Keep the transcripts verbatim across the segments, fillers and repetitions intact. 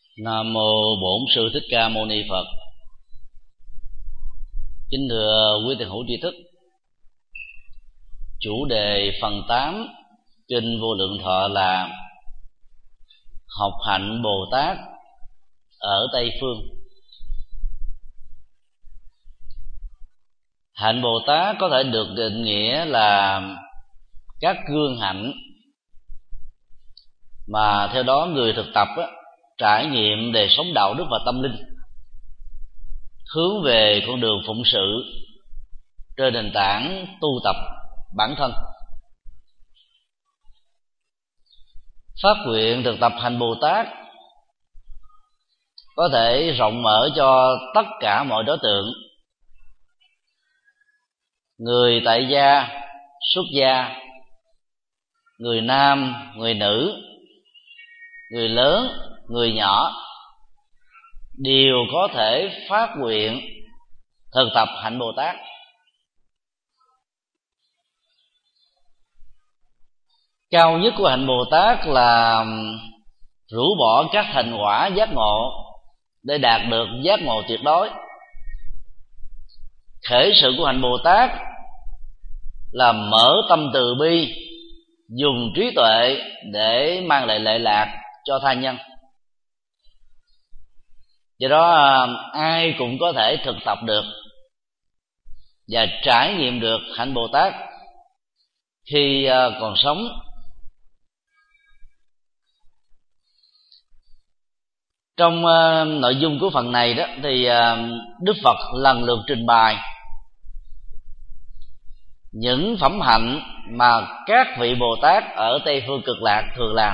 Nam mô Bổn Sư Thích Ca Mâu Ni Phật. Kính thưa quý thiền hữu tri thức, chủ đề phần tám Kinh Vô Lượng Thọ là học hạnh Bồ Tát ở Tây Phương. Hạnh Bồ Tát có thể được định nghĩa là các gương hạnh mà theo đó người thực tập á, trải nghiệm đời sống đạo đức và tâm linh, hướng về con đường phụng sự trên nền tảng tu tập bản thân. Phát nguyện thực tập hạnh Bồ Tát có thể rộng mở cho tất cả mọi đối tượng: người tại gia, xuất gia, người nam, người nữ, người lớn, người nhỏ, đều có thể phát nguyện thực tập hạnh Bồ Tát. Cao nhất của hạnh Bồ Tát là rũ bỏ các thành quả giác ngộ để đạt được giác ngộ tuyệt đối. Khởi sự của hạnh Bồ Tát là mở tâm từ bi, dùng trí tuệ để mang lại lệ lạc cho tha nhân. Do đó ai cũng có thể thực tập được và trải nghiệm được hạnh Bồ Tát khi còn sống. Trong nội dung của phần này đó thì Đức Phật lần lượt trình bày những phẩm hạnh mà các vị Bồ Tát ở Tây Phương Cực Lạc thường làm.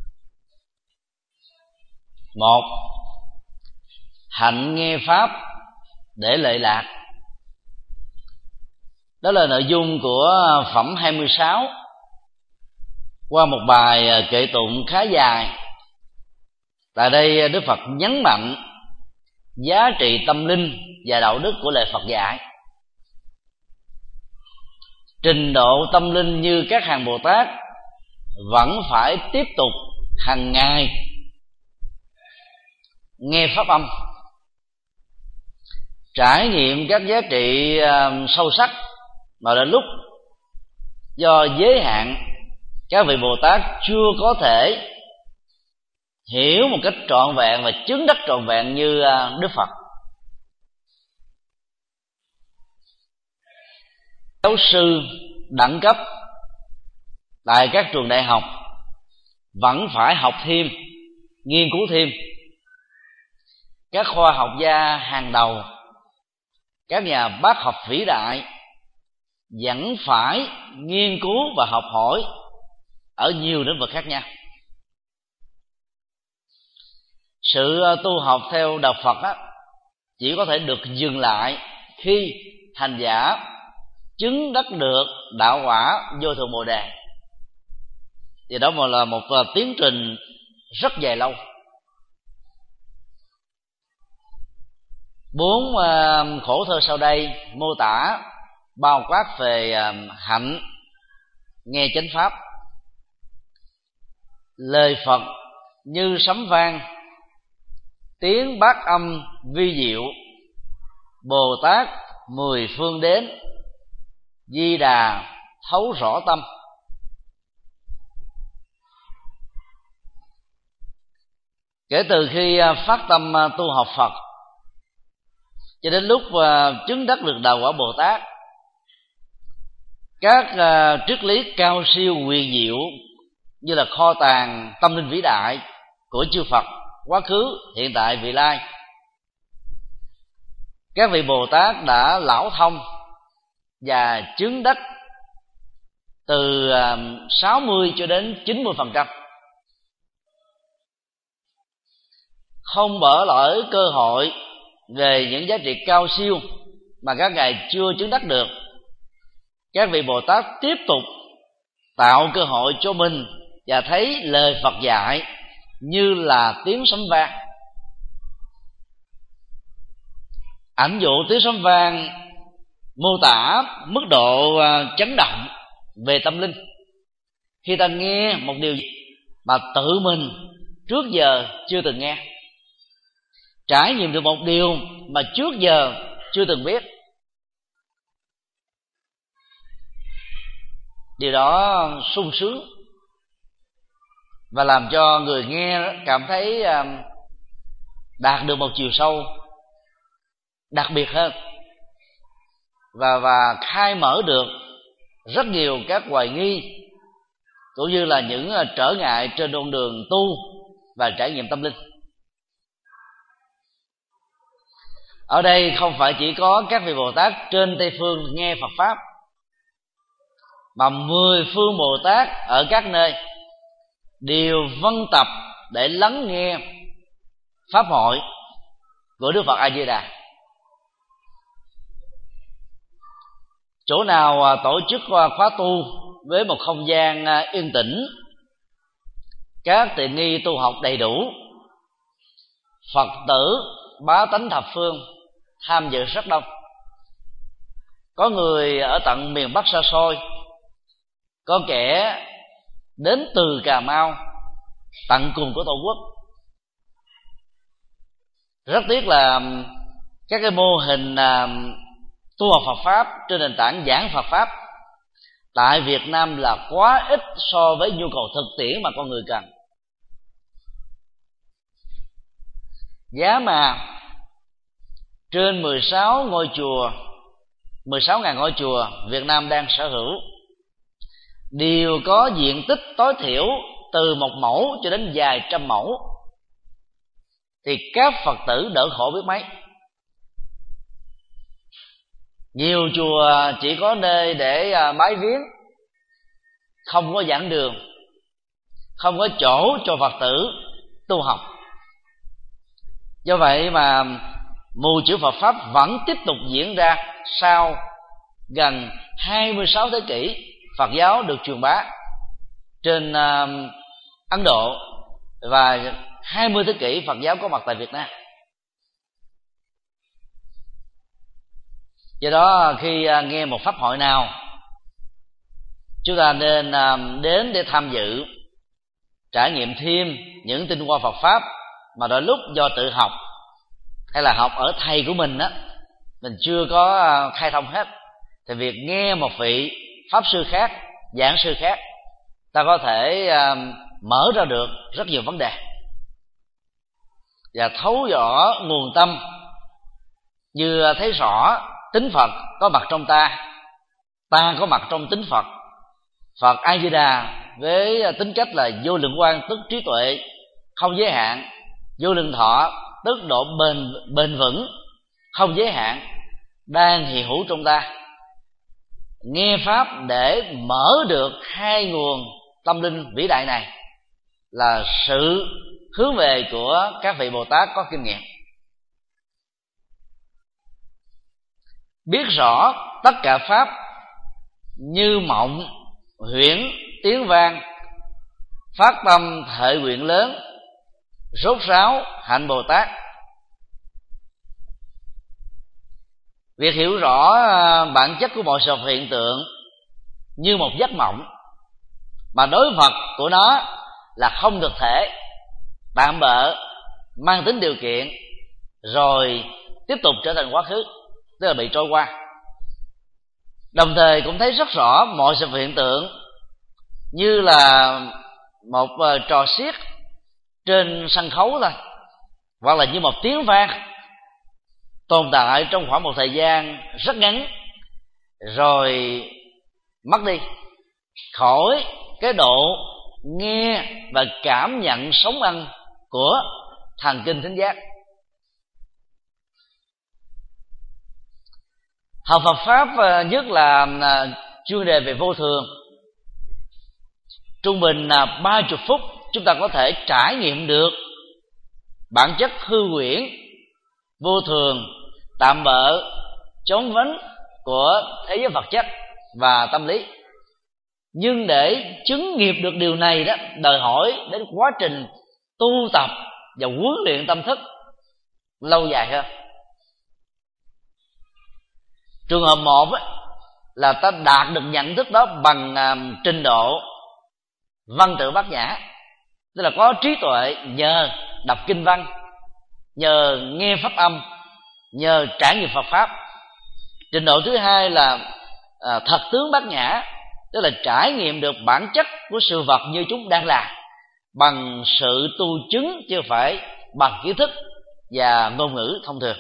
Một, hạnh nghe pháp để lệ lạc. Đó là nội dung của phẩm hai mươi sáu qua một bài kệ tụng khá dài. Tại đây Đức Phật nhấn mạnh giá trị tâm linh và đạo đức của lời Phật dạy. Trình độ tâm linh như các hàng Bồ Tát vẫn phải tiếp tục hàng ngày nghe pháp âm, trải nghiệm các giá trị sâu sắc mà đến lúc do giới hạn các vị Bồ Tát chưa có thể hiểu một cách trọn vẹn và chứng đắc trọn vẹn như Đức Phật. Giáo sư đẳng cấp tại các trường đại học vẫn phải học thêm, nghiên cứu thêm. Các khoa học gia hàng đầu, các nhà bác học vĩ đại vẫn phải nghiên cứu và học hỏi ở nhiều lĩnh vực khác nhau. Sự tu học theo đạo Phật á, chỉ có thể được dừng lại khi hành giả chứng đắc được đạo quả vô thượng Bồ Đề. Thì đó mà là một tiến trình rất dài lâu. Bốn khổ thơ sau đây mô tả bao quát về hạnh nghe chánh pháp. Lời Phật như sấm vang, tiếng bát âm vi diệu, Bồ Tát mười phương đến, Di Đà thấu rõ tâm. Kể từ khi phát tâm tu học Phật cho đến lúc chứng đắc được đạo quả Bồ Tát, các triết lý cao siêu huyền diệu như là kho tàng tâm linh vĩ đại của chư Phật quá khứ, hiện tại, vị lai, các vị Bồ Tát đã lão thông và chứng đắc từ sáu mươi cho đến chín mươi phần trăm, không bỏ lỡ cơ hội về những giá trị cao siêu mà các ngài chưa chứng đắc được. Các vị Bồ Tát tiếp tục tạo cơ hội cho mình và thấy lời Phật dạy như là tiếng sấm vang. Ảnh dụ tiếng sấm vang mô tả mức độ chấn động về tâm linh khi ta nghe một điều gì mà tự mình trước giờ chưa từng nghe. trải nghiệm được một điều mà trước giờ chưa từng biết. Điều đó sung sướng và làm cho người nghe cảm thấy đạt được một chiều sâu đặc biệt hơn, và và khai mở được rất nhiều các hoài nghi cũng như là những trở ngại trên con đường tu và trải nghiệm tâm linh. Ở đây không phải chỉ có các vị Bồ Tát trên Tây phương nghe Phật pháp, mà mười phương Bồ Tát ở các nơi đều vân tập để lắng nghe pháp hội của Đức Phật A Di Đà. Chỗ nào tổ chức khóa tu với một không gian yên tĩnh, các tiện nghi tu học đầy đủ, Phật tử bá tánh thập phương tham dự rất đông. Có người ở tận miền Bắc xa xôi, có kẻ đến từ Cà Mau, tận cùng của Tổ quốc. Rất tiếc là các cái mô hình tu học Phật pháp trên nền tảng giảng Phật pháp tại Việt Nam là quá ít so với nhu cầu thực tiễn mà con người cần. Giá mà trên mười sáu ngôi chùa, mười sáu nghìn ngôi chùa Việt Nam đang sở hữu đều có diện tích tối thiểu từ một mẫu cho đến vài trăm mẫu, thì các Phật tử đỡ khổ biết mấy. Nhiều chùa chỉ có nơi để bái viếng, không có giảng đường, không có chỗ cho Phật tử tu học. Do vậy mà mù chữ Phật pháp vẫn tiếp tục diễn ra sau gần hai mươi sáu thế kỷ Phật giáo được truyền bá trên uh, Ấn Độ, và hai mươi thế kỷ Phật giáo có mặt tại Việt Nam. Do đó khi uh, nghe một pháp hội nào, chúng ta nên uh, đến để tham dự, trải nghiệm thêm những tinh hoa Phật pháp mà đôi lúc do tự học hay là học ở thầy của mình á, mình chưa có uh, khai thông hết, thì việc nghe một vị pháp sư khác, giảng sư khác, ta có thể uh, mở ra được rất nhiều vấn đề và thấu rõ nguồn tâm, như thấy rõ tính Phật có mặt trong ta, ta có mặt trong tính Phật. Phật A Di Đà với tính cách là vô lượng quang, tức trí tuệ không giới hạn, vô lượng thọ tức độ bền bền vững không giới hạn, đang hiện hữu trong ta. Nghe pháp để mở được hai nguồn tâm linh vĩ đại này là sự hướng về của các vị Bồ Tát có kinh nghiệm. Biết rõ tất cả pháp như mộng, huyễn, tiếng vang, phát tâm thệ nguyện lớn, rốt ráo hạnh Bồ Tát. Việc hiểu rõ bản chất của mọi sự hiện tượng như một giấc mộng, mà đối vật của nó là không thực thể, tạm bợ, mang tính điều kiện, rồi tiếp tục trở thành quá khứ, tức là bị trôi qua. Đồng thời cũng thấy rất rõ mọi sự hiện tượng như là một trò xiếc trên sân khấu thôi, hoặc là như một tiếng vang tồn tại trong khoảng một thời gian rất ngắn rồi mất đi, khỏi cái độ nghe và cảm nhận sống ăn của thần kinh thính giác. Học Phật pháp nhất là chuyên đề về vô thường, trung bình là ba mươi phút chúng ta có thể trải nghiệm được bản chất hư huyễn, vô thường, tạm bợ, chốn vánh của thế giới vật chất và tâm lý. Nhưng để chứng nghiệp được điều này đó, đòi hỏi đến quá trình tu tập và huấn luyện tâm thức lâu dài hơn. Trường hợp một ấy, là ta đạt được nhận thức đó bằng uh, trình độ văn tự bát nhã, tức là có trí tuệ nhờ đọc kinh văn, nhờ nghe pháp âm, nhờ trải nghiệm Phật pháp. Trình độ thứ hai là à, thật tướng bát nhã, tức là trải nghiệm được bản chất của sự vật như chúng đang là, bằng sự tu chứng chứ không phải bằng kiến thức và ngôn ngữ thông thường.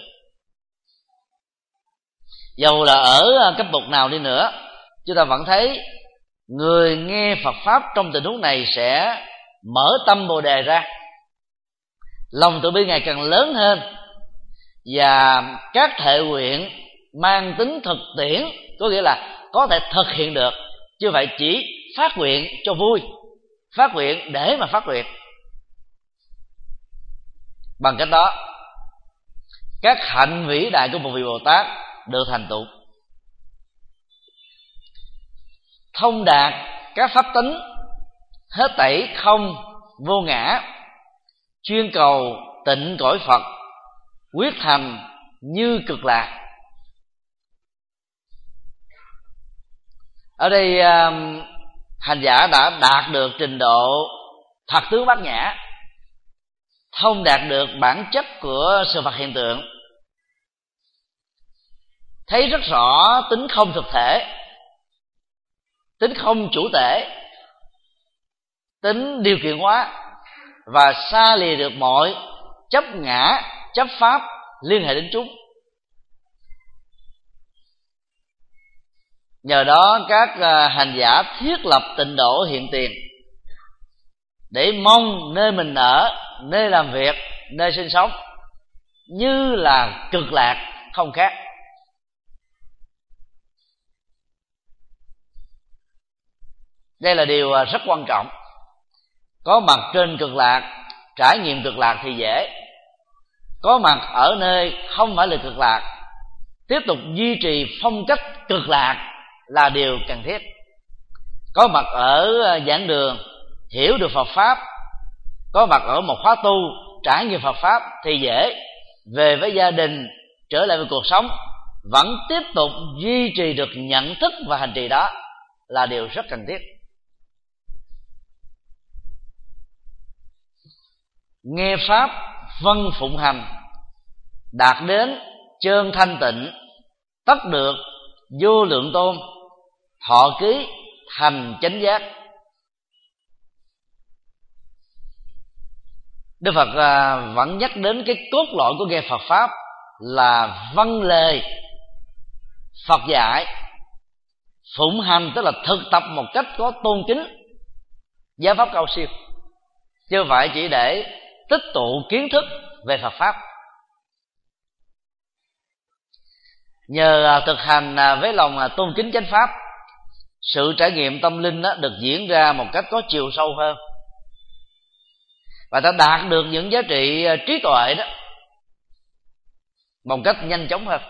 Dầu là ở cấp bậc nào đi nữa, chúng ta vẫn thấy người nghe Phật pháp trong tình huống này sẽ mở tâm Bồ Đề ra, lòng từ bi ngày càng lớn hơn, và các thệ nguyện mang tính thực tiễn, có nghĩa là có thể thực hiện được, chứ phải chỉ phát nguyện cho vui, phát nguyện để mà phát nguyện. Bằng cách đó, các hạnh vĩ đại của một vị Bồ Tát được thành tựu. Thông đạt các pháp tính hết tẩy không vô ngã, chuyên cầu tịnh cõi Phật, quyết thành như cực lạc. Ở đây hành giả đã đạt được trình độ thật tướng bát nhã, thông đạt được bản chất của sự vật hiện tượng, thấy rất rõ tính không thực thể, tính không chủ thể, tính điều kiện hóa, và xa lìa được mọi chấp ngã, chấp pháp liên hệ đến chúng. Nhờ đó các hành giả thiết lập tịnh độ hiện tiền, để mong nơi mình ở, nơi làm việc, nơi sinh sống như là cực lạc không khác. Đây là điều rất quan trọng. Có mặt trên cực lạc, trải nghiệm cực lạc thì dễ. Có mặt ở nơi không phải là cực lạc, tiếp tục duy trì phong cách cực lạc là điều cần thiết. Có mặt ở giảng đường, hiểu được Phật pháp, có mặt ở một khóa tu, trải nghiệm Phật pháp thì dễ. Về với gia đình, trở lại với cuộc sống, vẫn tiếp tục duy trì được nhận thức và hành trì đó là điều rất cần thiết. Nghe pháp vâng phụng hành, đạt đến chân thanh tịnh, tất được vô lượng tôn, thọ ký thành chánh giác. Đức Phật vẫn nhắc đến cái cốt lõi của nghe Phật pháp là vâng lời Phật dạy, phụng hành tức là thực tập một cách có tôn kính, giáo pháp cao siêu, chứ không phải chỉ để tích tụ kiến thức về Phật pháp. Nhờ thực hành với lòng tôn kính chánh pháp, sự trải nghiệm tâm linh đó được diễn ra một cách có chiều sâu hơn, và ta đạt được những giá trị trí tuệ đó một cách nhanh chóng hơn.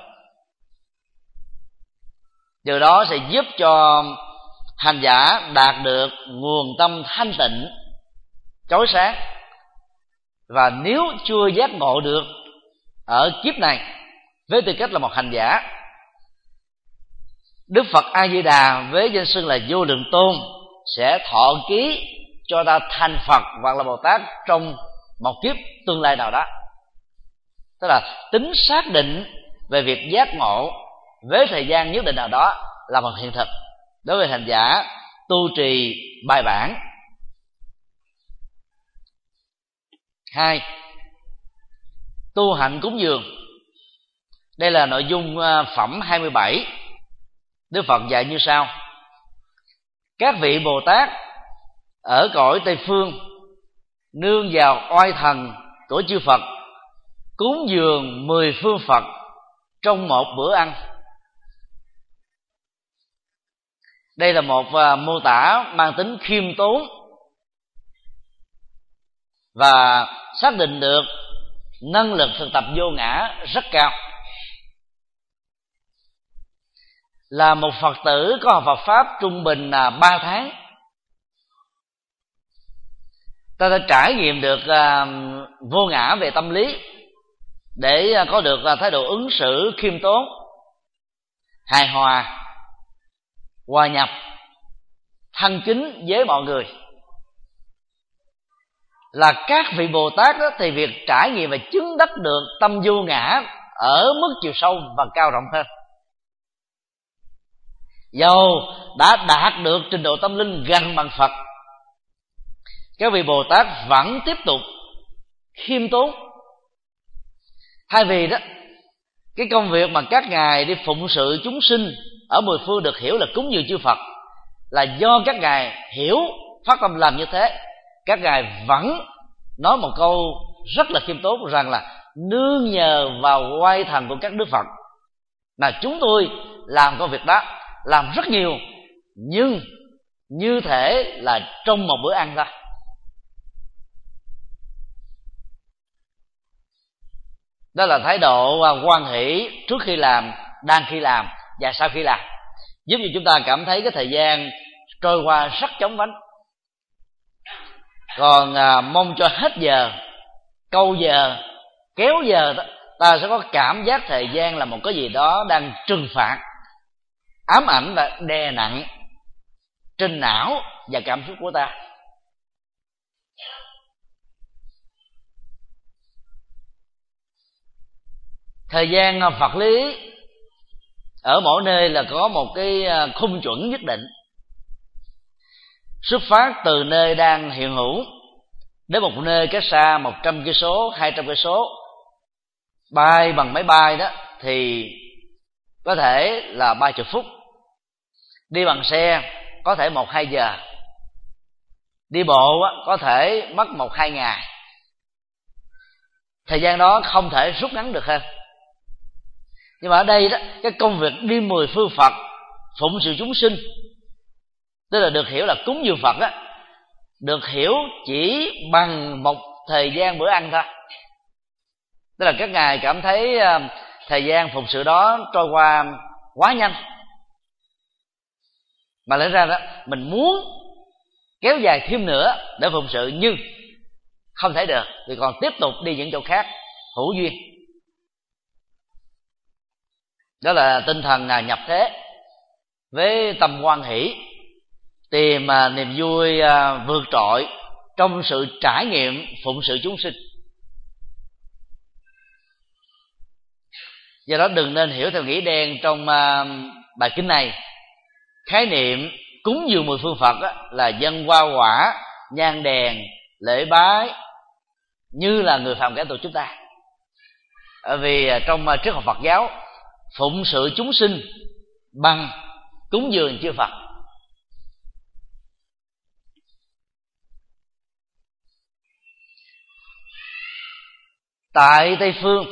Điều đó sẽ giúp cho hành giả đạt được nguồn tâm thanh tịnh, chói sáng. Và nếu chưa giác ngộ được ở kiếp này với tư cách là một hành giả, Đức Phật A Di Đà với danh xưng là vô lượng tôn sẽ thọ ký cho ta thành Phật hoặc là Bồ Tát trong một kiếp tương lai nào đó. Tức là tính xác định về việc giác ngộ với thời gian nhất định nào đó là một hiện thực đối với hành giả tu trì bài bản. Hai, tu hạnh cúng dường. Đây là nội dung phẩm hai mươi bảy. Đức Phật dạy như sau: các vị Bồ Tát ở cõi Tây Phương nương vào oai thần của chư Phật, cúng dường mười phương Phật trong một bữa ăn. Đây là một mô tả mang tính khiêm tốn và xác định được năng lực thực tập vô ngã rất cao. Là một Phật tử có học Phật pháp trung bình là ba tháng, ta đã trải nghiệm được uh, vô ngã về tâm lý, để uh, có được uh, thái độ ứng xử khiêm tốn, hài hòa, hòa nhập, thân kính với mọi người. là các vị Bồ Tát đó, thì việc trải nghiệm và chứng đắc được tâm vô ngã ở mức chiều sâu và cao rộng hơn. Dầu đã đạt được trình độ tâm linh gần bằng Phật, các vị Bồ Tát vẫn tiếp tục khiêm tốn. Thay vì đó, cái công việc mà các ngài đi phụng sự chúng sinh ở mười phương được hiểu là cúng dường chư Phật, là do các ngài hiểu phát tâm làm như thế, các ngài vẫn nói một câu rất là khiêm tốn rằng là nương nhờ vào oai thần của các Đức Phật là chúng tôi làm công việc đó, làm rất nhiều, nhưng như thể là trong một bữa ăn thôi. Đó là thái độ hoan hỷ trước khi làm, đang khi làm và sau khi làm, giúp cho chúng ta cảm thấy cái thời gian trôi qua rất chóng vánh. Còn à, mong cho hết giờ, câu giờ, kéo giờ đó, ta sẽ có cảm giác thời gian là một cái gì đó đang trừng phạt, ám ảnh và đè nặng trên não và cảm xúc của ta. Thời gian vật lý ở mỗi nơi là có một cái khung chuẩn nhất định, xuất phát từ nơi đang hiện hữu đến một nơi cách xa một trăm cây số, hai trăm cây số. Bay bằng máy bay đó thì có thể là ba chục phút, đi bằng xe có thể một hai giờ, đi bộ có thể mất một hai ngày. Thời gian đó không thể rút ngắn được hơn. Nhưng mà ở đây đó, cái công việc đi mười phương Phật, phụng sự chúng sinh, tức là được hiểu là cúng dường Phật á, được hiểu chỉ bằng một thời gian bữa ăn thôi. Tức là các ngài cảm thấy thời gian phụng sự đó trôi qua quá nhanh, mà lẽ ra đó mình muốn kéo dài thêm nữa để phụng sự, nhưng không thể được vì còn tiếp tục đi những chỗ khác hữu duyên. Đó là tinh thần nhập thế với tâm hoan hỷ, tìm niềm vui vượt trội trong sự trải nghiệm phụng sự chúng sinh. Do đó đừng nên hiểu theo nghĩa đen trong bài kinh này. Khái niệm cúng dường mười phương Phật là dâng hoa quả, nhang đèn, lễ bái như là người phàm kẻ tục chúng ta. Bởi vì trong triết học Phật giáo, phụng sự chúng sinh bằng cúng dường chư Phật. Tại Tây Phương,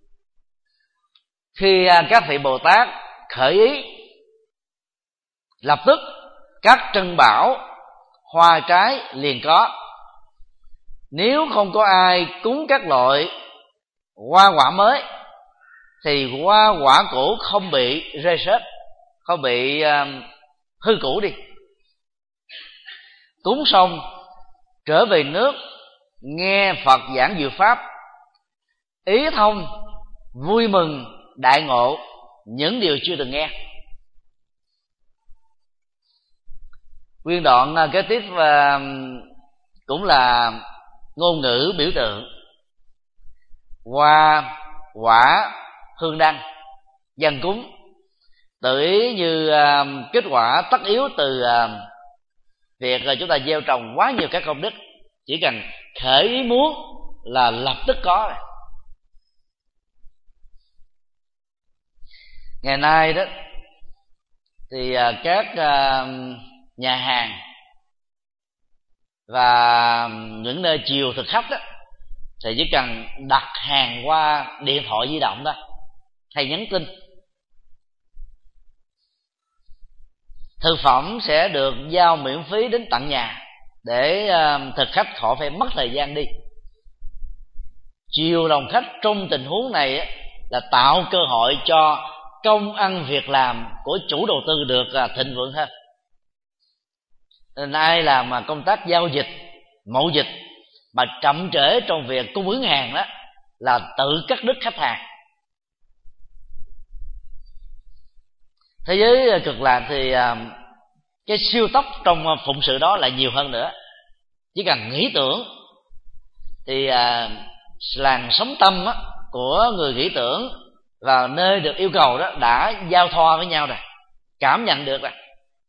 khi các vị Bồ Tát khởi ý, lập tức các trân bảo, hoa trái liền có. Nếu không có ai cúng các loại hoa quả mới thì hoa quả cũ không bị rơi rớt, không bị uh, hư cũ đi. Cúng xong trở về nước, nghe Phật giảng diệu pháp, ý thông, vui mừng, đại ngộ những điều chưa từng nghe. Nguyên đoạn kế tiếp uh, cũng là ngôn ngữ biểu tượng: hoa, quả, hương đăng, dâng cúng, tự ý như uh, kết quả tất yếu từ uh, việc uh, chúng ta gieo trồng quá nhiều các công đức. Chỉ cần khởi ý muốn là lập tức có rồi. Ngày nay đó thì uh, các uh, nhà hàng và những nơi chiều thực khách đó thì chỉ cần đặt hàng qua điện thoại di động thôi, hay nhắn tin, thực phẩm sẽ được giao miễn phí đến tận nhà để uh, thực khách khỏi phải mất thời gian đi. Chiều lòng khách trong tình huống này ấy, là tạo cơ hội cho công ăn việc làm của chủ đầu tư được uh, thịnh vượng hơn. Nên ai làm mà công tác giao dịch, mậu dịch mà chậm trễ trong việc cung ứng hàng đó là tự cắt đứt khách hàng. Thế giới cực lạc thì cái siêu tốc trong phụng sự đó là nhiều hơn nữa. Chỉ cần nghĩ tưởng thì à, làn sóng tâm á, của người nghĩ tưởng và nơi được yêu cầu đó đã giao thoa với nhau rồi, cảm nhận được rồi.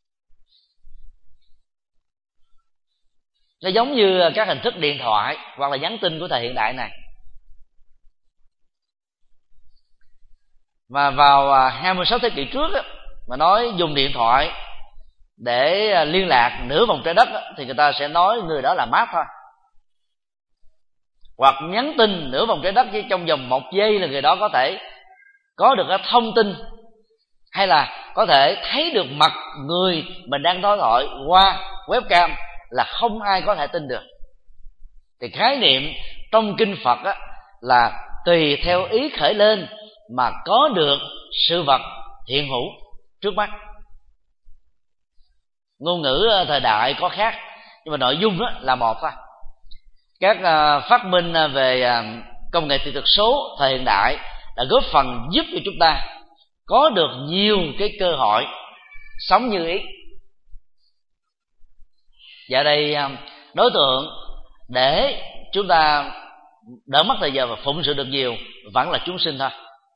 Nó giống như các hình thức điện thoại hoặc là nhắn tin của thời hiện đại này. Mà vào hai mươi sáu thế kỷ trước á, mà nói dùng điện thoại để liên lạc nửa vòng trái đất á, thì người ta sẽ nói người đó là Mark thôi. Hoặc nhắn tin nửa vòng trái đất chỉ trong vòng một giây là người đó có thể có được cái thông tin, hay là có thể thấy được mặt người mình đang đối thoại qua webcam, là không ai có thể tin được. Thì khái niệm trong kinh Phật á, là tùy theo ý khởi lên mà có được sự vật hiện hữu trước mắt. Ngôn ngữ thời đại có khác, nhưng mà nội dung đó là một thôi. Các phát minh về công nghệ kỹ thuật số thời hiện đại đã góp phần giúp cho chúng ta có được nhiều cái cơ hội sống như ý. Và đây đối tượng để chúng ta đỡ mất thời giờ và phụng sự được nhiều vẫn là chúng sinh thôi.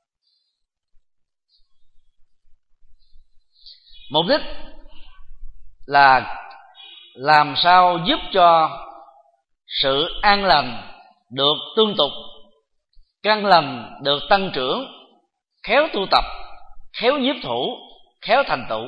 Mục đích là làm sao giúp cho sự an lành được tương tục, căn lành được tăng trưởng, khéo tu tập, khéo nhiếp thủ, khéo thành tựu.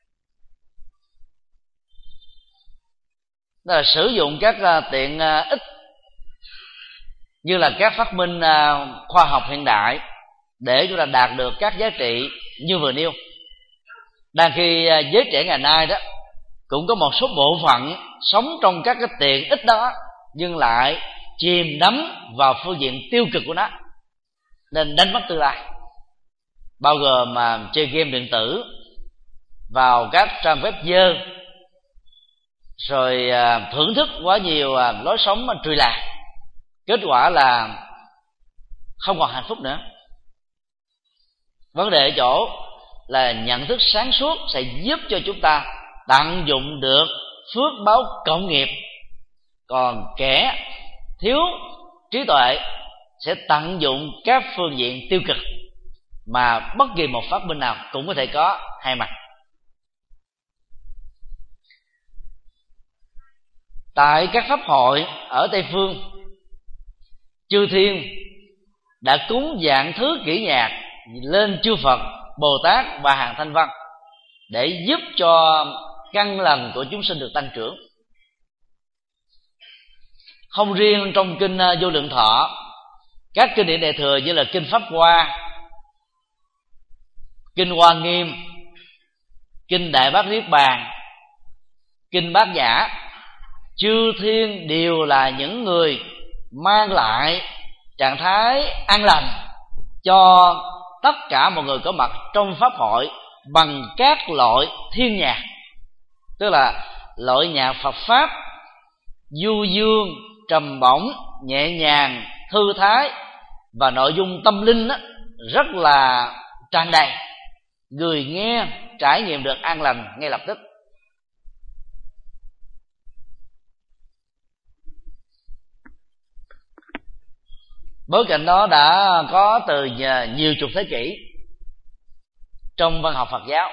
Đó là sử dụng các tiện ích như là các phát minh khoa học hiện đại để chúng ta đạt được các giá trị như vừa nêu. Đang khi giới trẻ ngày nay đó cũng có một số bộ phận sống trong các cái tiện ích đó, nhưng lại chìm đắm vào phương diện tiêu cực của nó, nên đánh mất tương lai, bao gồm mà chơi game điện tử, vào các trang web dơ, rồi thưởng thức quá nhiều lối sống trùy lạc. Kết quả là không còn hạnh phúc nữa. Vấn đề ở chỗ là nhận thức sáng suốt sẽ giúp cho chúng ta tận dụng được phước báo cộng nghiệp, còn kẻ thiếu trí tuệ sẽ tận dụng các phương diện tiêu cực, mà bất kỳ một phát minh nào cũng có thể có hai mặt. Tại các pháp hội ở Tây Phương, chư thiên đã cúng dạng thứ kỹ nhạc lên chư Phật, Bồ Tát và hàng thanh văn để giúp cho căn lành của chúng sinh được tăng trưởng. Không riêng trong kinh Vô Lượng Thọ, các kinh điển Đại Thừa như là kinh Pháp Hoa, kinh Hoa Nghiêm, kinh Đại Bát Niết Bàn, kinh Bát Nhã, chư thiên đều là những người mang lại trạng thái an lành cho tất cả mọi người có mặt trong pháp hội bằng các loại thiên nhạc, tức là loại nhạc Phật pháp du dương, trầm bổng, nhẹ nhàng, thư thái, và nội dung tâm linh đó, rất là tràn đầy. Người nghe trải nghiệm được an lành ngay lập tức. Bối cảnh đó đã có từ nhiều chục thế kỷ trong văn học Phật giáo.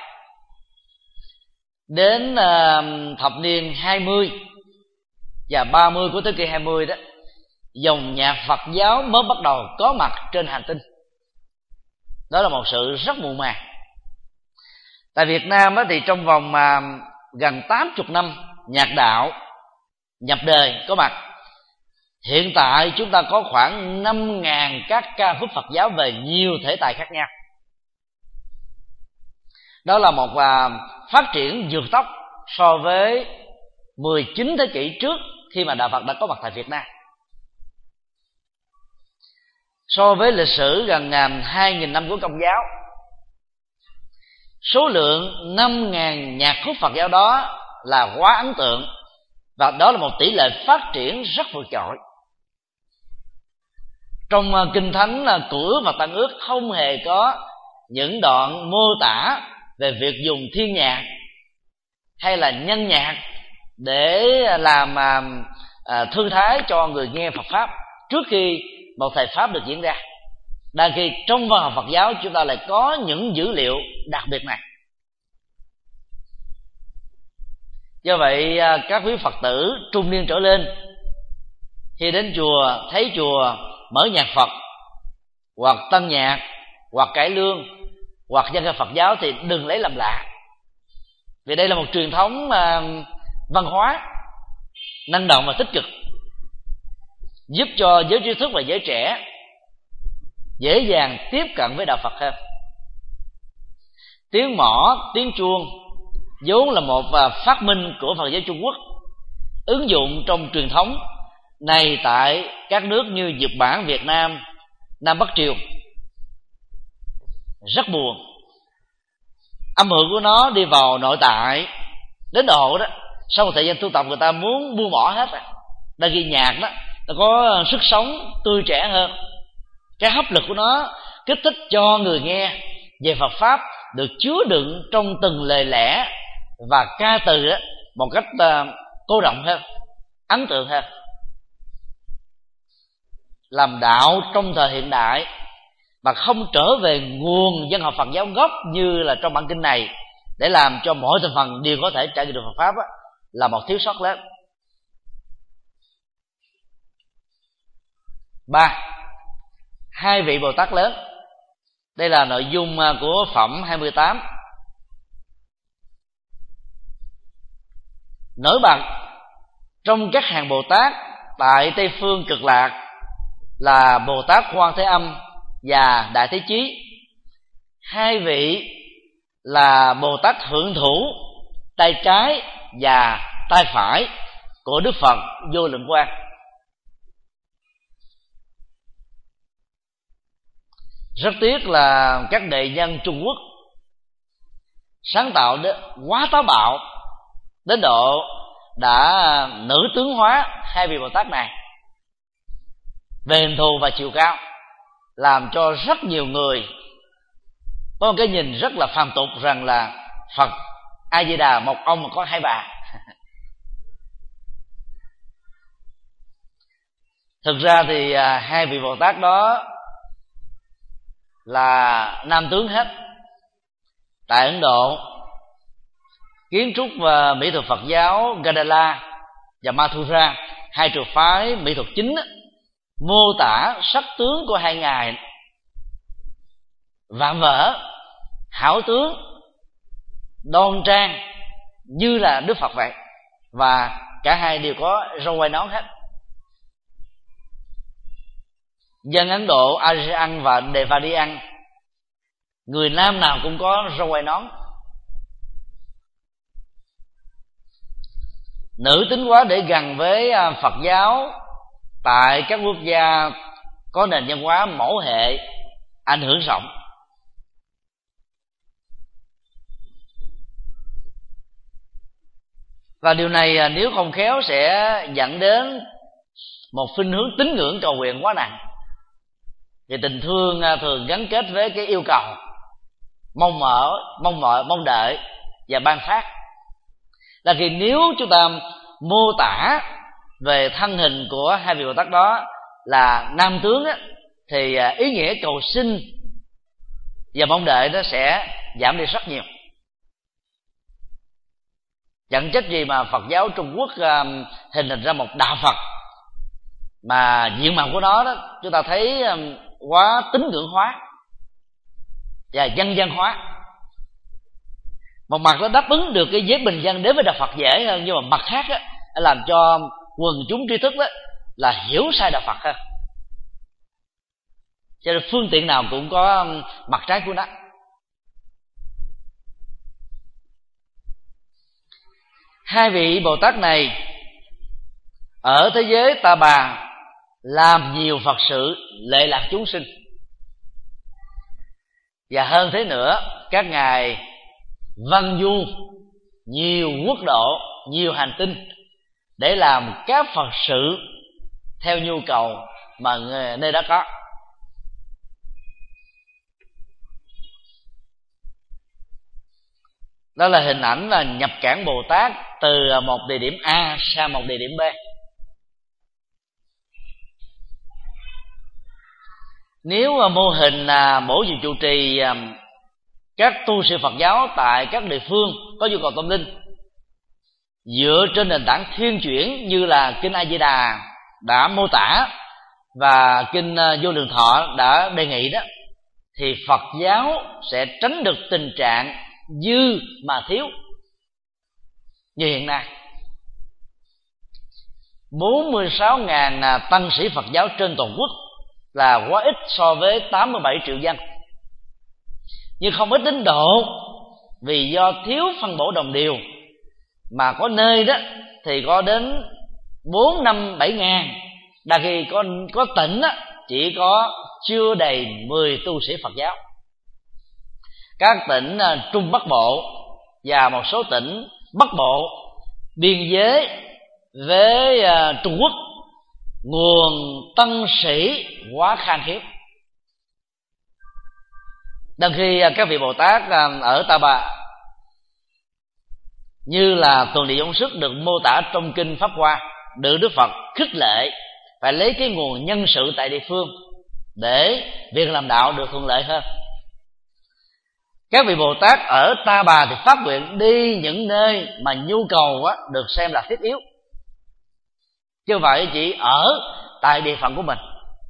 Đến thập niên hai mươi và ba mươi của thế kỷ hai mươi đó, dòng nhạc Phật giáo mới bắt đầu có mặt trên hành tinh. Đó là một sự rất muộn màng. Tại Việt Nam đó, thì trong vòng mà gần tám mươi năm nhạc đạo nhập đời có mặt. Hiện tại chúng ta có khoảng năm nghìn các ca khúc Phật giáo về nhiều thể tài khác nhau. Đó là một à, phát triển vượt tốc so với mười chín thế kỷ trước, khi mà Đạo Phật đã có mặt tại Việt Nam. So với lịch sử gần hai nghìn năm của Công giáo, số lượng năm nghìn nhạc khúc Phật giáo đó là quá ấn tượng, và đó là một tỷ lệ phát triển rất vượt trội. Trong Kinh Thánh là Cựu Ước và Tân Ước không hề có những đoạn mô tả về việc dùng thiên nhạc hay là nhân nhạc để làm à, thư thái cho người nghe Phật pháp. trước khi một thầy pháp được diễn ra, đang khi trong văn học Phật giáo chúng ta lại có những dữ liệu đặc biệt này. Do vậy các quý Phật tử trung niên trở lên khi đến chùa thấy chùa mở nhạc Phật hoặc tân nhạc hoặc cải lương hoặc dân ca Phật giáo thì đừng lấy làm lạ, vì đây là một truyền thống văn hóa năng động và tích cực, giúp cho giới trí thức và giới trẻ dễ dàng tiếp cận với đạo Phật hơn. Tiếng mõ, tiếng chuông vốn là một phát minh của Phật giáo Trung Quốc, ứng dụng trong truyền thống này tại các nước như Nhật Bản, Việt Nam, Nam Bắc Triều rất buồn. Âm hưởng của nó đi vào nội tại đến độ đó, sau một thời gian tu tập người ta muốn buông bỏ hết. Đang ghi nhạc đó nó có sức sống tươi trẻ hơn, cái hấp lực của nó kích thích cho người nghe về Phật pháp được chứa đựng trong từng lời lẽ và ca từ đó một cách uh, cô động hơn, ấn tượng hơn. Làm đạo trong thời hiện đại mà không trở về nguồn văn học Phật giáo gốc như là trong bản kinh này để làm cho mỗi thành phần đều có thể trải nghiệm được Phật pháp đó, là một thiếu sót lớn. Ba, hai vị Bồ Tát lớn. Đây là nội dung của phẩm hai mươi tám. Nổi bật trong các hàng Bồ Tát tại Tây Phương Cực Lạc là Bồ Tát Quan Thế Âm và Đại Thế Chí. Hai vị là Bồ Tát Thượng Thủ tay trái và tay phải của Đức Phật Vô Lượng Quang. Rất tiếc là các đệ nhân Trung Quốc sáng tạo đến quá táo bạo đến độ đã nữ tướng hóa hai vị Bồ Tát này về hình thù và chiều cao, làm cho rất nhiều người có một cái nhìn rất là phàm tục rằng là Phật A Di Đà một ông mà có hai bà. Thực ra thì hai vị Bồ Tát đó là nam tướng hết. Tại Ấn Độ, kiến trúc và mỹ thuật Phật giáo Gadala và Mathura, hai trường phái mỹ thuật chính, mô tả sắc tướng của hai ngài vạm vỡ, hảo tướng, đoan trang như là Đức Phật vậy, và cả hai đều có râu quai nón hết. Dân Ấn Độ Aryan và Devadian, người nam nào cũng có râu quai nón. Nữ tính quá để gần với Phật giáo tại các quốc gia có nền văn hóa mẫu hệ ảnh hưởng rộng. Và điều này nếu không khéo sẽ dẫn đến một khuynh hướng tín ngưỡng cầu nguyện quá nặng. Vì tình thương thường gắn kết với cái yêu cầu, mong mở, mong mỏi, mong đợi và ban phát. Là khi nếu chúng ta mô tả về thân hình của hai vị Bồ Tát đó là nam tướng á, thì ý nghĩa cầu xin và mong đợi nó sẽ giảm đi rất nhiều. Chẳng trách gì mà Phật giáo Trung Quốc hình thành ra một đạo Phật mà diện mạo của nó đó chúng ta thấy quá tín ngưỡng hóa và dân gian hóa. Một mặt nó đáp ứng được cái giới bình dân đến với đạo Phật dễ hơn, nhưng mà mặt khác á, làm cho quần chúng tri thức đó là hiểu sai đạo Phật hơn. Cho nên phương tiện nào cũng có mặt trái của nó. Hai vị Bồ Tát này ở thế giới Ta Bà làm nhiều Phật sự lệ lạc chúng sinh, và hơn thế nữa các ngài văn du nhiều quốc độ, nhiều hành tinh để làm các Phật sự theo nhu cầu mà nơi đó có. Đó là hình ảnh là nhập cảng Bồ Tát từ một địa điểm A sang một địa điểm B. Nếu mô hình bổ nhiệm trụ trì các tu sĩ Phật giáo tại các địa phương có nhu cầu tâm linh dựa trên nền tảng thiên chuyển như là kinh A Di Đà đã mô tả và kinh Vô Lượng Thọ đã đề nghị đó, thì Phật giáo sẽ tránh được tình trạng dư mà thiếu như hiện nay. bốn mươi sáu nghìn tăng sĩ Phật giáo trên toàn quốc là quá ít so với tám mươi bảy triệu dân, nhưng không ít tín đồ vì do thiếu phân bổ đồng đều mà có nơi đó thì có đến bốn năm bảy ngàn, đa khi có có tỉnh đó, chỉ có chưa đầy mười tu sĩ Phật giáo. Các tỉnh Trung Bắc Bộ và một số tỉnh Bắc Bộ biên giới với Trung Quốc, nguồn tăng sĩ quá khan hiếm. Đằng khi các vị Bồ Tát ở Ta Bà như là Tuần Địa Dũng Sức được mô tả trong kinh Pháp Hoa, được Đức Phật khích lệ phải lấy cái nguồn nhân sự tại địa phương để việc làm đạo được thuận lợi hơn. Các vị Bồ Tát ở Ta Bà thì phát nguyện đi những nơi mà nhu cầu á, được xem là thiết yếu, chứ không phải chỉ ở tại địa phận của mình.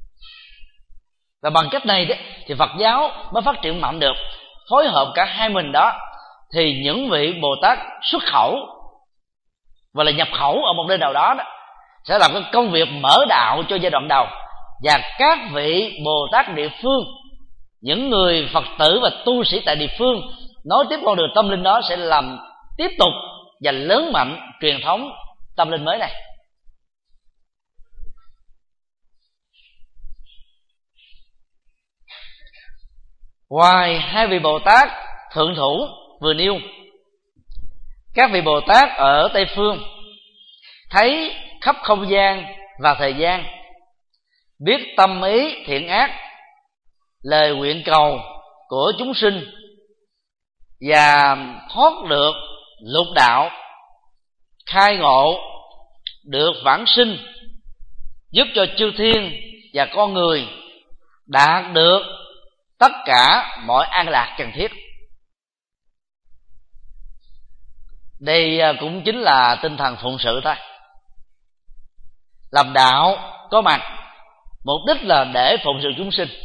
Và bằng cách này đấy, thì Phật giáo mới phát triển mạnh được. Phối hợp cả hai mình đó thì những vị Bồ Tát xuất khẩu và là nhập khẩu ở một nơi nào đó, đó sẽ làm cái công việc mở đạo cho giai đoạn đầu. Và các vị Bồ Tát địa phương, những người Phật tử và tu sĩ tại địa phương nối tiếp con đường tâm linh đó sẽ làm tiếp tục và lớn mạnh truyền thống tâm linh mới này. Ngoài hai vị Bồ Tát thượng thủ vừa nêu, các vị Bồ Tát ở Tây Phương thấy khắp không gian và thời gian, biết tâm ý thiện ác, lời nguyện cầu của chúng sinh và thoát được lục đạo, khai ngộ được vãng sinh, giúp cho chư thiên và con người đạt được tất cả mọi an lạc cần thiết. Đây cũng chính là tinh thần phụng sự thôi. Làm đạo có mặt mục đích là để phụng sự chúng sinh,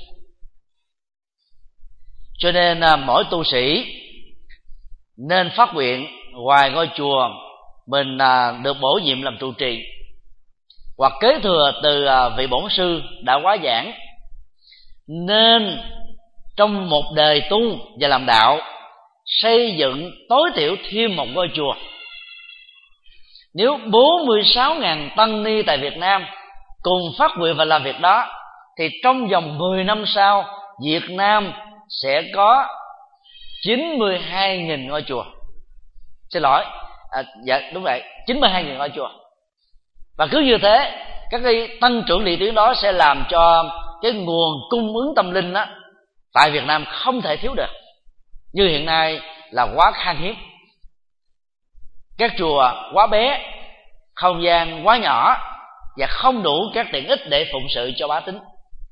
cho nên mỗi tu sĩ nên phát nguyện ngoài ngôi chùa mình được bổ nhiệm làm trụ trì, hoặc kế thừa từ vị bổn sư đã hóa giảng, nên trong một đời tu và làm đạo xây dựng tối thiểu thêm một ngôi chùa. Nếu bốn mươi sáu nghìn tăng ni tại Việt Nam cùng phát nguyện và làm việc đó, thì trong vòng mười năm sau Việt Nam sẽ có chín mươi hai nghìn ngôi chùa. Xin lỗi, à, dạ đúng vậy, chín mươi hai nghìn ngôi chùa. Và cứ như thế, các cái tăng trưởng lý tưởng đó sẽ làm cho cái nguồn cung ứng tâm linh đó tại Việt Nam không thể thiếu được. Như hiện nay là quá khan hiếm, các chùa quá bé, không gian quá nhỏ và không đủ các tiện ích để phụng sự cho bá tính.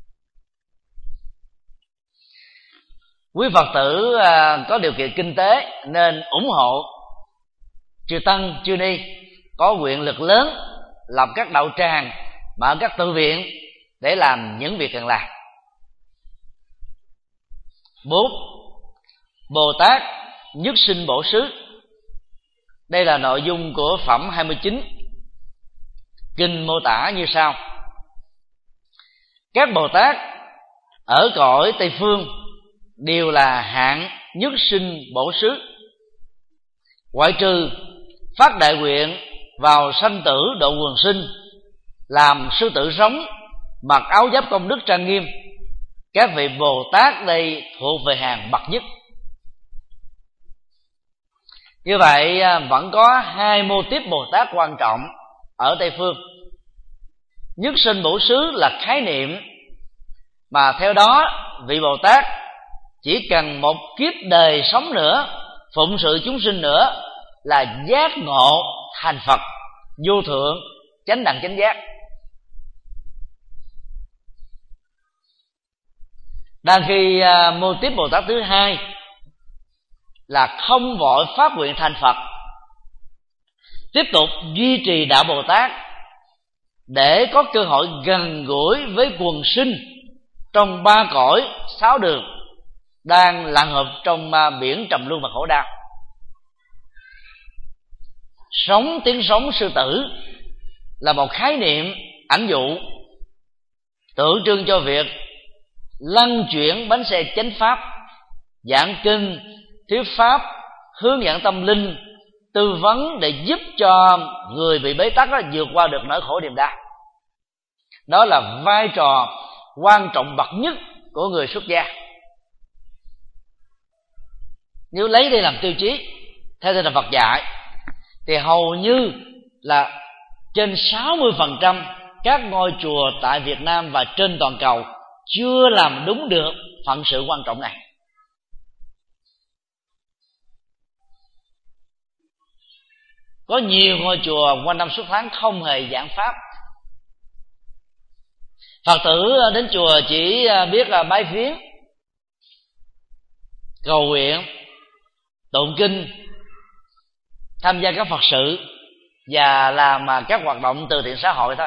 Quý Phật tử có điều kiện kinh tế nên ủng hộ chư tăng chư ni có nguyện lực lớn làm các đạo tràng, mở các tự viện để làm những việc cần làm. Bốn, Bồ Tát nhất sinh bổ xứ. Đây là nội dung của phẩm hai mươi chín. Kinh mô tả như sau: các Bồ Tát ở cõi Tây Phương đều là hạng nhất sinh bổ xứ, ngoại trừ phát đại nguyện vào sanh tử độ quần sinh, làm sư tử sống, mặc áo giáp công đức trang nghiêm. Các vị Bồ Tát đây thuộc về hàng bậc nhất. Như vậy vẫn có hai mô típ Bồ Tát quan trọng ở Tây Phương. Nhất sinh bổ xứ là khái niệm mà theo đó vị Bồ Tát chỉ cần một kiếp đời sống nữa, phụng sự chúng sinh nữa là giác ngộ thành Phật vô thượng chánh đẳng chánh giác. Đang khi uh, mô tiếp Bồ Tát thứ hai là không vội phát nguyện thành Phật, tiếp tục duy trì đạo Bồ Tát để có cơ hội gần gũi với quần sinh trong ba cõi sáu đường đang lặn hợp trong biển trầm luân và khổ đau. Sống tiếng sống sư tử là một khái niệm ảnh dụ tượng trưng cho việc lăn chuyển bánh xe chánh pháp, giảng kinh, thuyết pháp, hướng dẫn tâm linh, tư vấn để giúp cho người bị bế tắc đó vượt qua được nỗi khổ niềm đau. Đó là vai trò quan trọng bậc nhất của người xuất gia. Nếu lấy đây làm tiêu chí theo tinh thần Phật dạy, thì hầu như là trên sáu mươi phần trăm các ngôi chùa tại Việt Nam và trên toàn cầu chưa làm đúng được phận sự quan trọng này. Có nhiều ngôi chùa quanh năm suốt tháng không hề giảng pháp. Phật tử đến chùa chỉ biết là bái viếng, cầu nguyện, tụng kinh, tham gia các Phật sự và làm các hoạt động từ thiện xã hội thôi.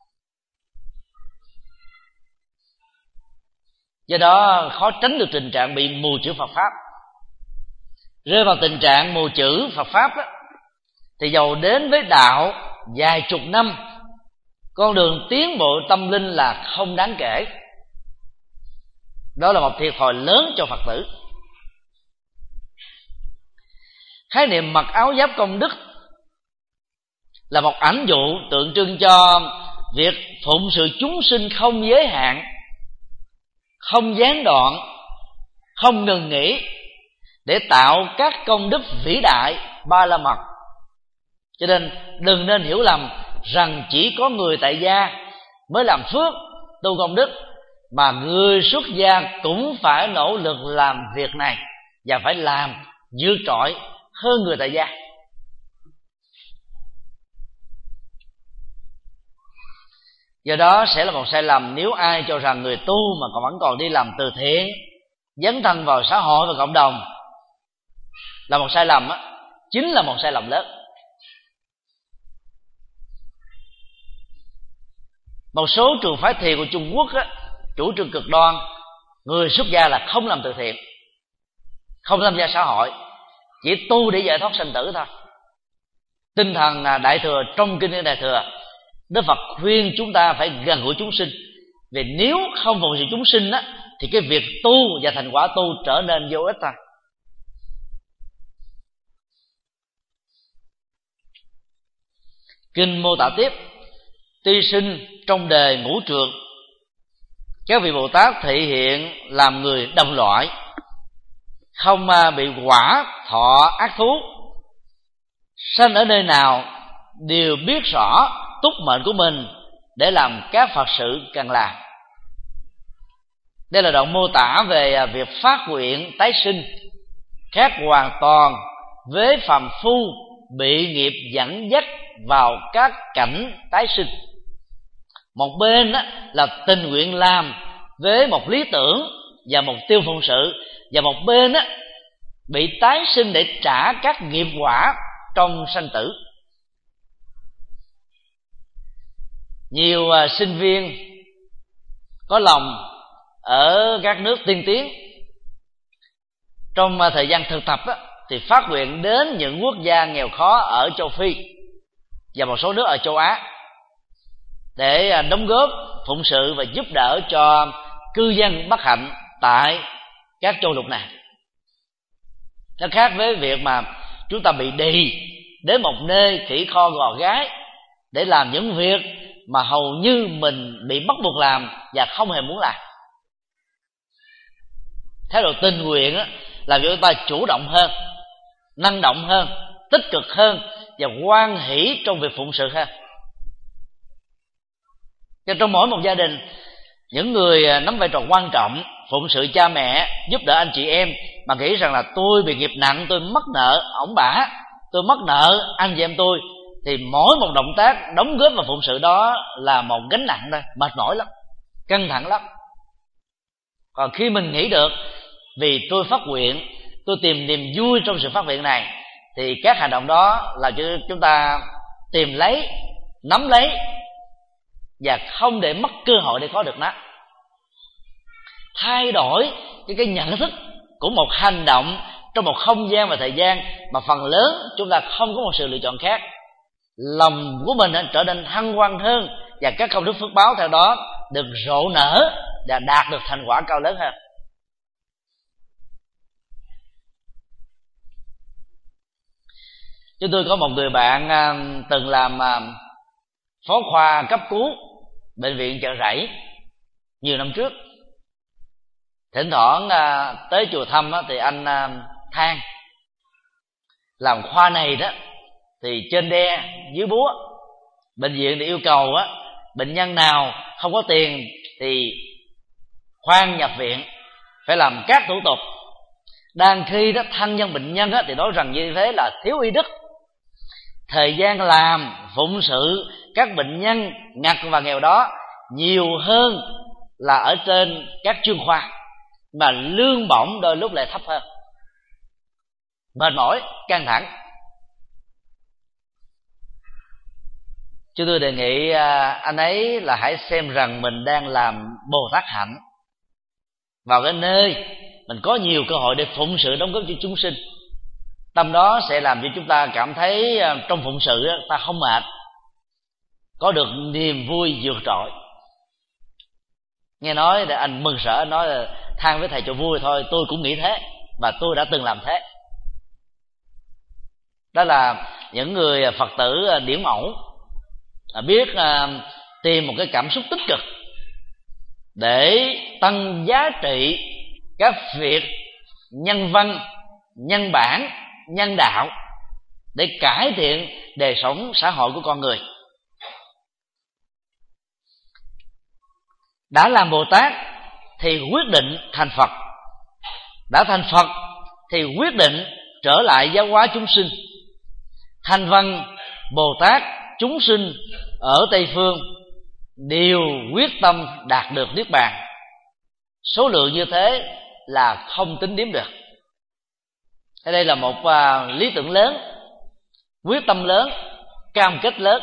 Do đó khó tránh được tình trạng bị mù chữ Phật pháp. Rơi vào tình trạng mù chữ Phật pháp đó, thì dầu đến với đạo vài chục năm, con đường tiến bộ tâm linh là không đáng kể. Đó là một thiệt thòi lớn cho Phật tử. Khái niệm mặc áo giáp công đức là một ảnh dụ tượng trưng cho việc phụng sự chúng sinh không giới hạn, không gián đoạn, không ngừng nghỉ, để tạo các công đức vĩ đại ba la mật. Cho nên đừng nên hiểu lầm rằng chỉ có người tại gia mới làm phước tu công đức, mà người xuất gia cũng phải nỗ lực làm việc này và phải làm vượt trội hơn người tại gia. Do đó sẽ là một sai lầm nếu ai cho rằng người tu mà còn vẫn còn đi làm từ thiện, dấn thân vào xã hội và cộng đồng là một sai lầm á, chính là một sai lầm lớn. Một số trường phái thiền của Trung Quốc á, chủ trương cực đoan, người xuất gia là không làm từ thiện, không tham gia xã hội, chỉ tu để giải thoát sanh tử thôi. Tinh thần Đại Thừa, trong kinh Đại Thừa, Đức Phật khuyên chúng ta phải gần gũi chúng sinh. Vì nếu không phụng sự chúng sinh á, thì cái việc tu và thành quả tu trở nên vô ích thôi. Kinh mô tả tiếp: tuy sinh trong đề ngũ trượt, các vị Bồ Tát thị hiện làm người đồng loại, không bị quả thọ ác thú, sanh ở nơi nào đều biết rõ túc mệnh của mình để làm các Phật sự cần làm. Đây là đoạn mô tả về việc phát nguyện tái sinh, khác hoàn toàn với phàm phu bị nghiệp dẫn dắt vào các cảnh tái sinh. Một bên là tình nguyện làm với một lý tưởng và mục tiêu phụng sự, và một bên bị tái sinh để trả các nghiệp quả trong sanh tử. Nhiều sinh viên có lòng ở các nước tiên tiến trong thời gian thực tập thì phát nguyện đến những quốc gia nghèo khó ở châu Phi và một số nước ở châu Á để đóng góp phụng sự và giúp đỡ cho cư dân bất hạnh tại các châu lục này. Nó khác với việc mà chúng ta bị đì đến một nơi khỉ kho gò gái để làm những việc mà hầu như mình bị bắt buộc làm và không hề muốn làm. Thái độ tình nguyện làm cho chúng ta chủ động hơn, năng động hơn, tích cực hơn và hoan hỷ trong việc phụng sự hơn. Cho trong mỗi một gia đình, những người nắm vai trò quan trọng phụng sự cha mẹ, giúp đỡ anh chị em mà nghĩ rằng là tôi bị nghiệp nặng, tôi mất nợ ổng bả, tôi mất nợ anh chị em tôi, thì mỗi một động tác đóng góp vào phụng sự đó là một gánh nặng thôi, mệt mỏi lắm, căng thẳng lắm. Còn khi mình nghĩ được vì tôi phát nguyện, tôi tìm niềm vui trong sự phát nguyện này, thì các hành động đó là cho chúng ta tìm lấy, nắm lấy và không để mất cơ hội để có được nó. Thay đổi cái, cái nhận thức của một hành động trong một không gian và thời gian mà phần lớn chúng ta không có một sự lựa chọn khác, lòng của mình trở nên hân hoan hơn, và các công đức phước báo theo đó được rộ nở và đạt được thành quả cao lớn hơn. Chúng tôi có một người bạn từng làm phó khoa cấp cứu bệnh viện Chợ Rẫy nhiều năm trước. Thỉnh thoảng tới chùa thăm thì anh than làm khoa này đó thì trên đe dưới búa. Bệnh viện thì yêu cầu á, bệnh nhân nào không có tiền thì khoan nhập viện, phải làm các thủ tục. Đang khi đó thân nhân bệnh nhân á, thì nói rằng như thế là thiếu y đức. Thời gian làm phụng sự các bệnh nhân ngặt và nghèo đó nhiều hơn là ở trên các chuyên khoa, mà lương bổng đôi lúc lại thấp hơn, mệt mỏi, căng thẳng. Chúng tôi đề nghị anh ấy là hãy xem rằng mình đang làm Bồ Tát hạnh vào cái nơi mình có nhiều cơ hội để phụng sự đóng góp cho chúng sinh. Tâm đó sẽ làm cho chúng ta cảm thấy trong phụng sự ta không mệt, có được niềm vui vượt trội. Nghe nói để anh mừng rỡ, nói là than với thầy cho vui thôi, tôi cũng nghĩ thế và tôi đã từng làm thế. Đó là những người Phật tử điển mẫu biết tìm một cái cảm xúc tích cực để tăng giá trị các việc nhân văn, nhân bản, nhân đạo để cải thiện đời sống xã hội của con người. Đã làm Bồ Tát thì quyết định thành Phật, đã thành Phật thì quyết định trở lại giáo hóa chúng sinh. Thanh văn Bồ Tát chúng sinh ở Tây Phương đều quyết tâm đạt được niết bàn. Số lượng như thế là không tính đếm được. Đây là một uh, lý tưởng lớn, quyết tâm lớn, cam kết lớn.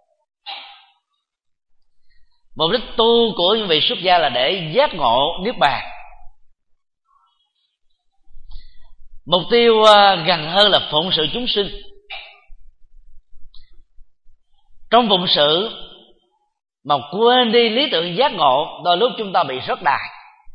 Mục đích tu của những vị xuất gia là để giác ngộ niết bàn. Mục tiêu uh, gần hơn là phụng sự chúng sinh. Trong phụng sự mà quên đi lý tưởng giác ngộ, đôi lúc chúng ta bị rớt đài.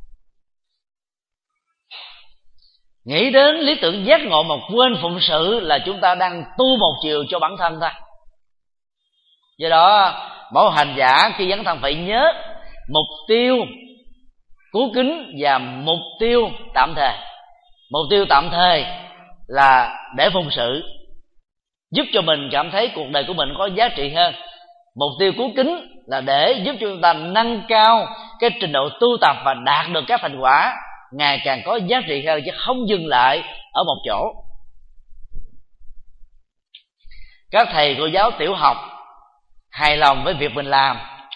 Nghĩ đến lý tưởng giác ngộ mà quên phụng sự là chúng ta đang tu một chiều cho bản thân thôi. Do đó mỗi hành giả khi dấn thân phải nhớ mục tiêu cứu kính và mục tiêu tạm thời. Mục tiêu tạm thời là để phụng sự, giúp cho mình cảm thấy cuộc đời của mình có giá trị hơn. Mục tiêu cứu kính là để giúp cho chúng ta nâng cao cái trình độ tu tập và đạt được các thành quả ngày càng có giá trị hơn, chứ không dừng lại ở một chỗ. Các thầy cô giáo tiểu học hài lòng với việc mình làm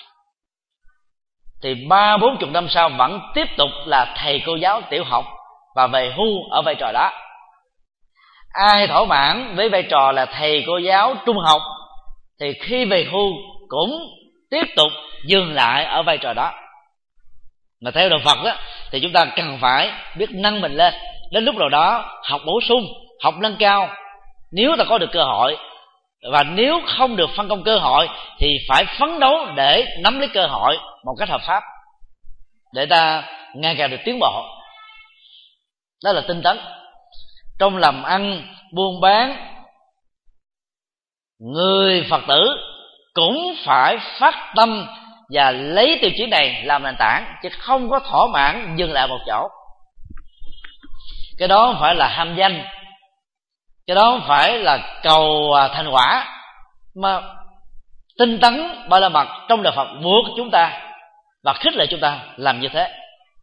thì ba bốn chục năm sau vẫn tiếp tục là thầy cô giáo tiểu học và về hưu ở vai trò đó. Ai thỏa mãn với vai trò là thầy cô giáo trung học thì khi về hưu cũng tiếp tục dừng lại ở vai trò đó. Mà theo đạo Phật đó, thì chúng ta cần phải biết nâng mình lên. Đến lúc nào đó học bổ sung, học nâng cao nếu ta có được cơ hội. Và nếu không được phân công cơ hội thì phải phấn đấu để nắm lấy cơ hội một cách hợp pháp, để ta ngày càng được tiến bộ. Đó là tinh tấn. Trong làm ăn, buôn bán, người Phật tử cũng phải phát tâm và lấy tiêu chí này làm nền tảng, chứ không có thỏa mãn dừng lại một chỗ. Cái đó không phải là ham danh, cái đó không phải là cầu thành quả, mà tinh tấn Ba La Mật trong đạo Phật buộc chúng ta và khích lệ chúng ta làm như thế.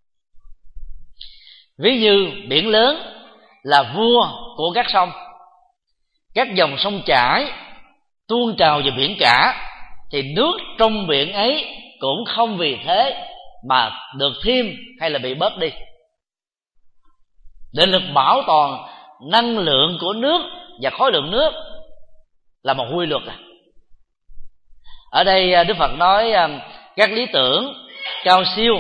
Ví như biển lớn là vua của các sông, các dòng sông chảy tuôn trào về biển cả, thì nước trong biển ấy cũng không vì thế mà được thêm hay là bị bớt đi. Định lực bảo toàn năng lượng của nước và khối lượng nước là một quy luật. Ở đây Đức Phật nói các lý tưởng cao siêu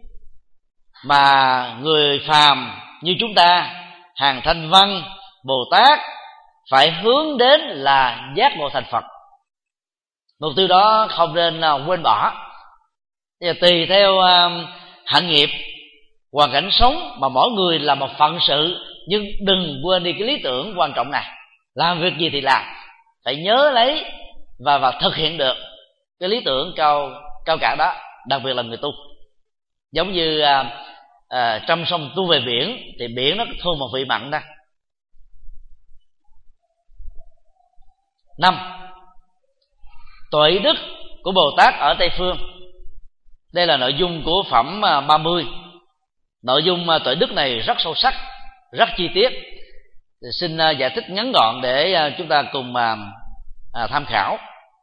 mà người phàm như chúng ta, hàng thanh văn, Bồ Tát phải hướng đến là giác ngộ thành Phật. Mục tiêu đó không nên quên bỏ. Tùy theo hạnh nghiệp, hoàn cảnh sống mà mỗi người là một phận sự, nhưng đừng quên đi cái lý tưởng quan trọng này. Làm việc gì thì làm, phải nhớ lấy và và thực hiện được cái lý tưởng cao cao cả đó, đặc biệt là người tu. Giống như à, à, trong sông tu về biển thì biển nó thu một vị mặn đó. Năm, tuệ đức của Bồ Tát ở Tây Phương. Đây là nội dung của phẩm ba mươi. Nội dung tuệ đức này rất sâu sắc, rất chi tiết. Xin giải thích ngắn gọn để chúng ta cùng à, tham khảo.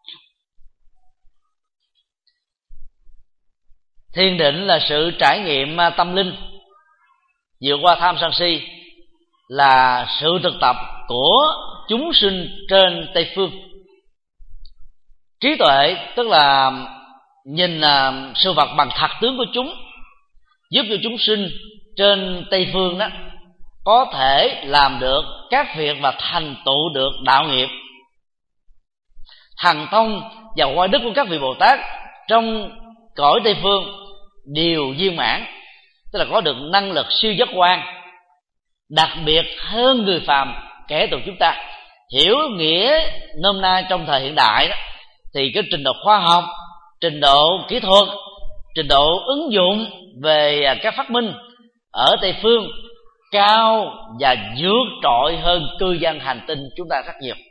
Thiền định là sự trải nghiệm tâm linh vượt qua tham sân si, là sự thực tập của chúng sinh trên Tây Phương. Trí tuệ tức là nhìn sự vật bằng thật tướng của chúng, giúp cho chúng sinh trên Tây Phương đó có thể làm được các việc và thành tựu được đạo nghiệp. Thần thông và oai đức của các vị Bồ Tát trong cõi Tây Phương đều viên mãn, tức là có được năng lực siêu giác quan, đặc biệt hơn người phàm kẻ từ chúng ta. Hiểu nghĩa nôm na trong thời hiện đại đó, thì cái trình độ khoa học, trình độ kỹ thuật, trình độ ứng dụng về các phát minh ở Tây Phương cao và vượt trội hơn cư dân hành tinh chúng ta rất nhiều.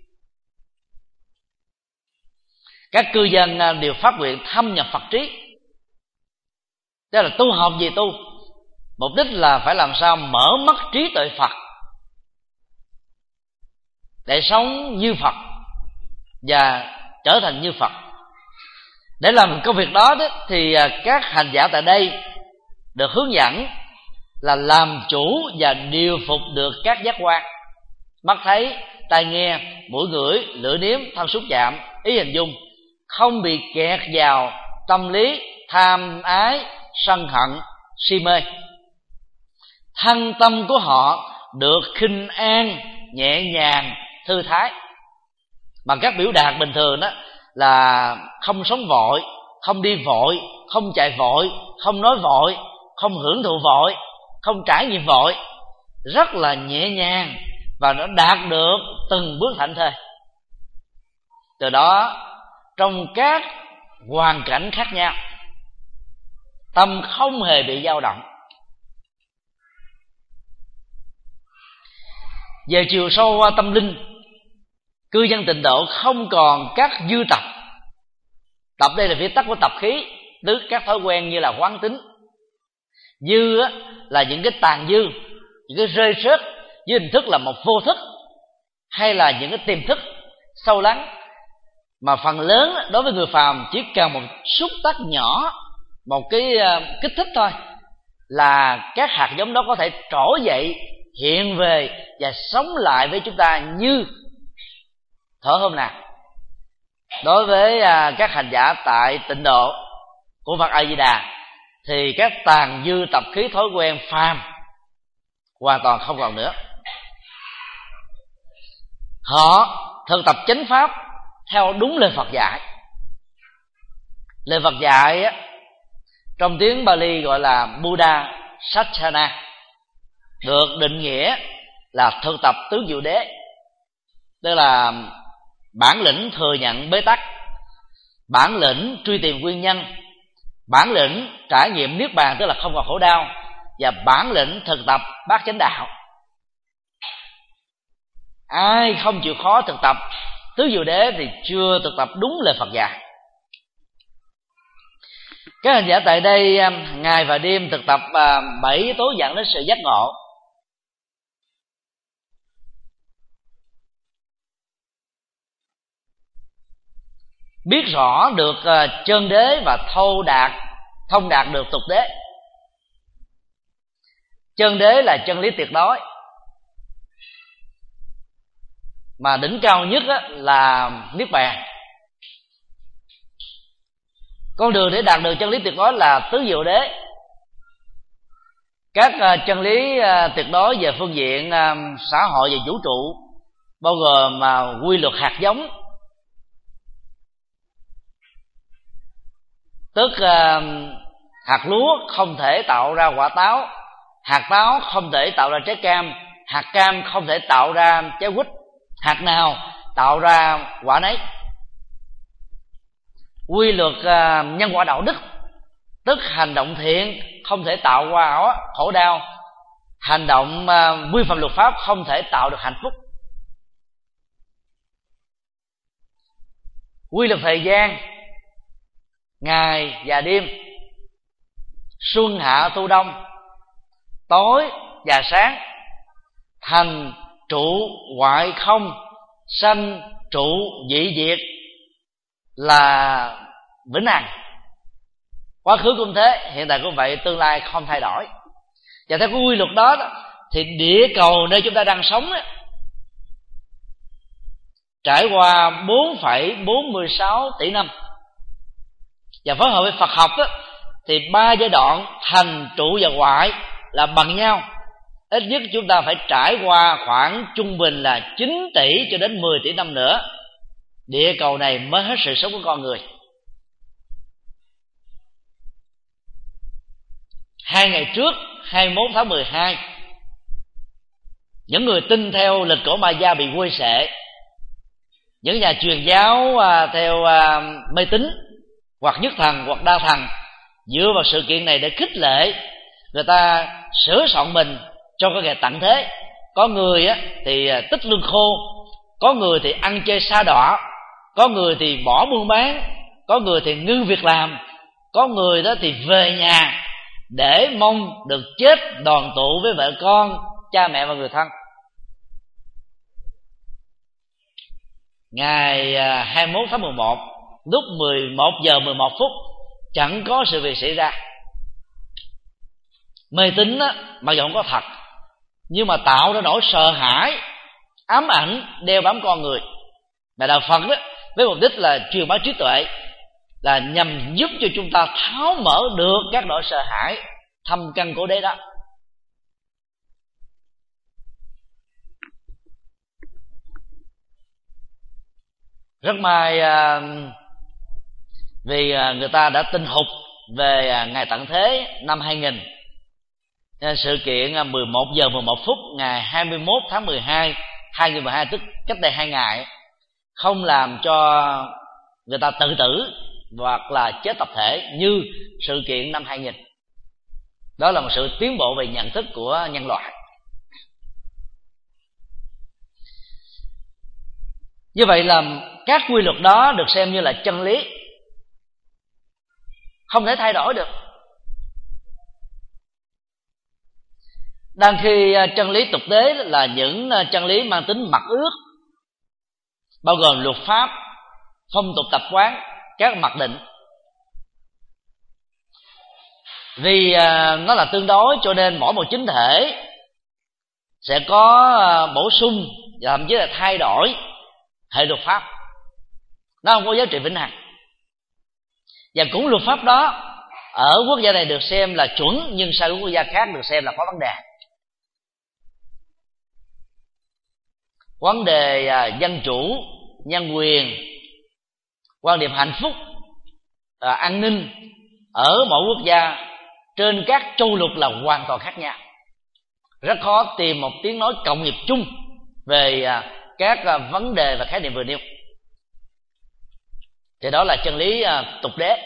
Các cư dân đều phát nguyện thâm nhập Phật trí. Đó là tu học gì tu, mục đích là phải làm sao mở mắt trí tuệ Phật để sống như Phật và trở thành như Phật. Để làm công việc đó, đó thì các hành giả tại đây được hướng dẫn là làm chủ và điều phục được các giác quan: mắt thấy, tai nghe, mũi ngửi, lưỡi nếm, thân xúc chạm, ý hình dung, không bị kẹt vào tâm lý tham ái, sân hận, si mê. Thân tâm của họ được khinh an, nhẹ nhàng, thư thái. Bằng các biểu đạt bình thường đó là không sống vội, không đi vội, không chạy vội, không nói vội, không hưởng thụ vội, không trải nghiệm vội, rất là nhẹ nhàng, và nó đạt được từng bước thảnh thơi. Từ đó trong các hoàn cảnh khác nhau, tâm không hề bị dao động. Về chiều sâu tâm linh, cư dân tịnh độ không còn các dư tập. Tập đây là viết tắt của tập khí, tức các thói quen như là quán tính. Dư á, là những cái tàn dư, những cái rơi rớt với hình thức là một vô thức, hay là những cái tiềm thức sâu lắng, mà phần lớn đối với người phàm chỉ cần một xúc tác nhỏ, một cái kích thích thôi, là các hạt giống đó có thể trỗi dậy, hiện về và sống lại với chúng ta như thở hôm nào. Đối với các hành giả tại tịnh độ của Phật A Di Đà thì các tàn dư tập khí thói quen phàm hoàn toàn không còn nữa. Họ thực tập chánh pháp theo đúng lời Phật dạy. Lời Phật dạy á, trong tiếng Bali gọi là Buddha Sachana, được định nghĩa là thực tập tứ diệu đế, tức là bản lĩnh thừa nhận bế tắc, bản lĩnh truy tìm nguyên nhân, bản lĩnh trải nghiệm niết bàn tức là không còn khổ đau, và bản lĩnh thực tập bát chánh đạo. Ai không chịu khó thực tập tứ diệu đế thì chưa thực tập đúng lời Phật dạy. Các hành giả tại đây ngày và đêm thực tập bảy yếu tố dẫn đến sự giác ngộ. Biết rõ được chân đế và thâu đạt thông đạt được tục đế. Chân đế là chân lý tuyệt đối, mà đỉnh cao nhất là niết bàn. Con đường để đạt được chân lý tuyệt đối là tứ diệu đế. Các chân lý tuyệt đối về phương diện xã hội và vũ trụ bao gồm quy luật hạt giống, tức hạt lúa không thể tạo ra quả táo, hạt táo không thể tạo ra trái cam, hạt cam không thể tạo ra trái quýt, hạt nào tạo ra quả nấy. Quy luật nhân quả đạo đức, tức hành động thiện không thể tạo ra khổ đau, hành động vi phạm luật pháp không thể tạo được hạnh phúc. Quy luật thời gian, ngày và đêm, xuân hạ thu đông, tối và sáng, thành trụ hoại không, sanh trụ dị diệt là vĩnh hằng. Quá khứ cũng thế, hiện tại cũng vậy, tương lai không thay đổi. Và theo cái quy luật đó, thì địa cầu nơi chúng ta đang sống ấy, trải qua bốn phẩy bốn mươi sáu tỷ năm, và phối hợp với Phật học đó, thì ba giai đoạn thành, trụ và hoại là bằng nhau. Ít nhất chúng ta phải trải qua khoảng trung bình là chín tỷ cho đến mười tỷ năm nữa, địa cầu này mới hết sự sống của con người. Hai ngày trước, hai mươi mốt tháng mười hai, những người tin theo lịch cổ Maya bị quê sệ. Những nhà truyền giáo theo mê tín hoặc nhất thần hoặc đa thần dựa vào sự kiện này để khích lệ người ta sửa soạn mình cho cái ngày tận thế. Có người thì tích lương khô, có người thì ăn chơi sa đọa, có người thì bỏ buôn bán, có người thì ngưng việc làm, có người đó thì về nhà để mong được chết đoàn tụ với vợ con, cha mẹ và người thân. Ngày hai mươi mốt tháng mười một, lúc mười một giờ mười một phút, chẳng có sự việc xảy ra. Mê tín á, mặc dù không có thật, nhưng mà tạo ra nỗi sợ hãi, ám ảnh đeo bám con người. Mà đạo Phật đó, với mục đích là truyền bá trí tuệ, là nhằm giúp cho chúng ta tháo mở được các nỗi sợ hãi thâm căn cố đế đó. Rất may vì người ta đã tin hụt về ngày tận thế năm hai nghìn, sự kiện mười một giờ mười một phút ngày hai mươi mốt tháng mười hai hai nghìn mười hai, tức cách đây hai ngày, không làm cho người ta tự tử hoặc là chết tập thể như sự kiện năm hai nghìn. Đó là một sự tiến bộ về nhận thức của nhân loại. Như vậy là các quy luật đó được xem như là chân lý, không thể thay đổi được. Đang khi chân lý tục đế là những chân lý mang tính mặc ước, bao gồm luật pháp, phong tục tập quán, các mặc định. Vì nó là tương đối cho nên mỗi một chính thể sẽ có bổ sung và thậm chí là thay đổi hệ luật pháp. Nó không có giá trị vĩnh hằng. Và cũng luật pháp đó ở quốc gia này được xem là chuẩn, nhưng sang quốc gia khác được xem là có vấn đề. Vấn đề dân chủ, nhân quyền, quan điểm hạnh phúc, an ninh ở mỗi quốc gia trên các châu lục là hoàn toàn khác nhau. Rất khó tìm một tiếng nói cộng nghiệp chung về các vấn đề và khái niệm vừa nêu. Thì đó là chân lý tục đế.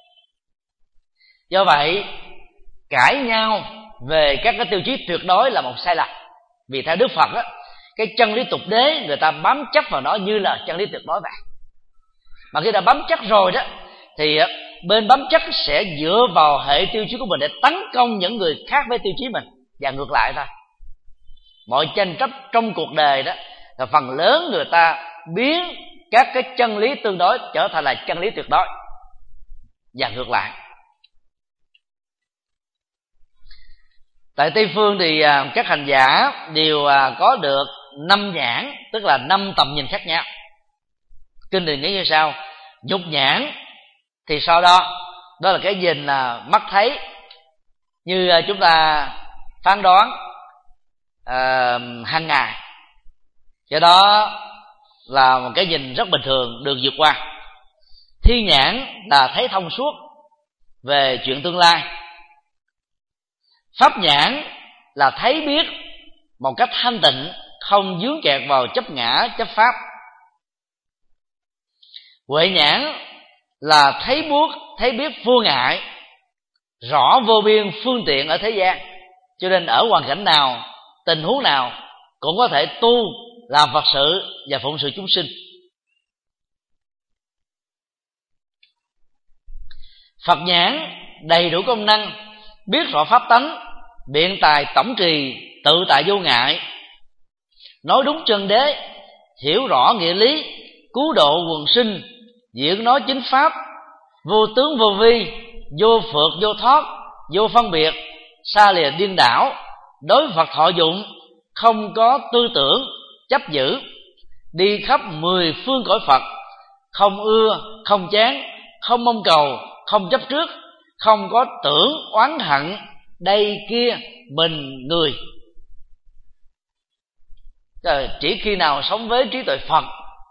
Do vậy, cãi nhau về các cái tiêu chí tuyệt đối là một sai lầm. Vì theo Đức Phật á, cái chân lý tục đế người ta bám chắc vào nó như là chân lý tuyệt đối vậy. Mà khi đã bám chắc rồi đó, thì bên bám chắc sẽ dựa vào hệ tiêu chí của mình để tấn công những người khác với tiêu chí mình, và ngược lại thôi. Mọi tranh chấp trong cuộc đời đó là phần lớn người ta biến các cái chân lý tương đối trở thành là chân lý tuyệt đối, và ngược lại. Tại Tây Phương thì các hành giả đều có được năm nhãn, tức là năm tầm nhìn khác nhau. Kinh điển nghĩ như sau: nhục nhãn thì sau đó đó là cái nhìn là mắt thấy, như chúng ta phán đoán uh, hàng ngày, do đó là một cái nhìn rất bình thường được vượt qua. Thiên nhãn là thấy thông suốt về chuyện tương lai. Pháp nhãn là thấy biết một cách thanh tịnh, không vướng kẹt vào chấp ngã chấp pháp. Huệ nhãn là thấy buốt, thấy biết vô ngại, rõ vô biên phương tiện ở thế gian, cho nên ở hoàn cảnh nào, tình huống nào cũng có thể tu, làm Phật sự và phụng sự chúng sinh. Phật nhãn đầy đủ công năng, biết rõ pháp tánh, biện tài tổng trì, tự tại vô ngại, nói đúng chân đế, hiểu rõ nghĩa lý, cứu độ quần sinh, diễn nói chính pháp, vô tướng vô vi, vô phượt vô thoát, vô phân biệt, xa lìa điên đảo, đối Phật thọ dụng, không có tư tưởng chấp giữ, đi khắp mười phương cõi Phật, không ưa, không chán, không mong cầu, không chấp trước, không có tưởng oán hận đây kia mình người. Chỉ khi nào sống với trí tuệ Phật,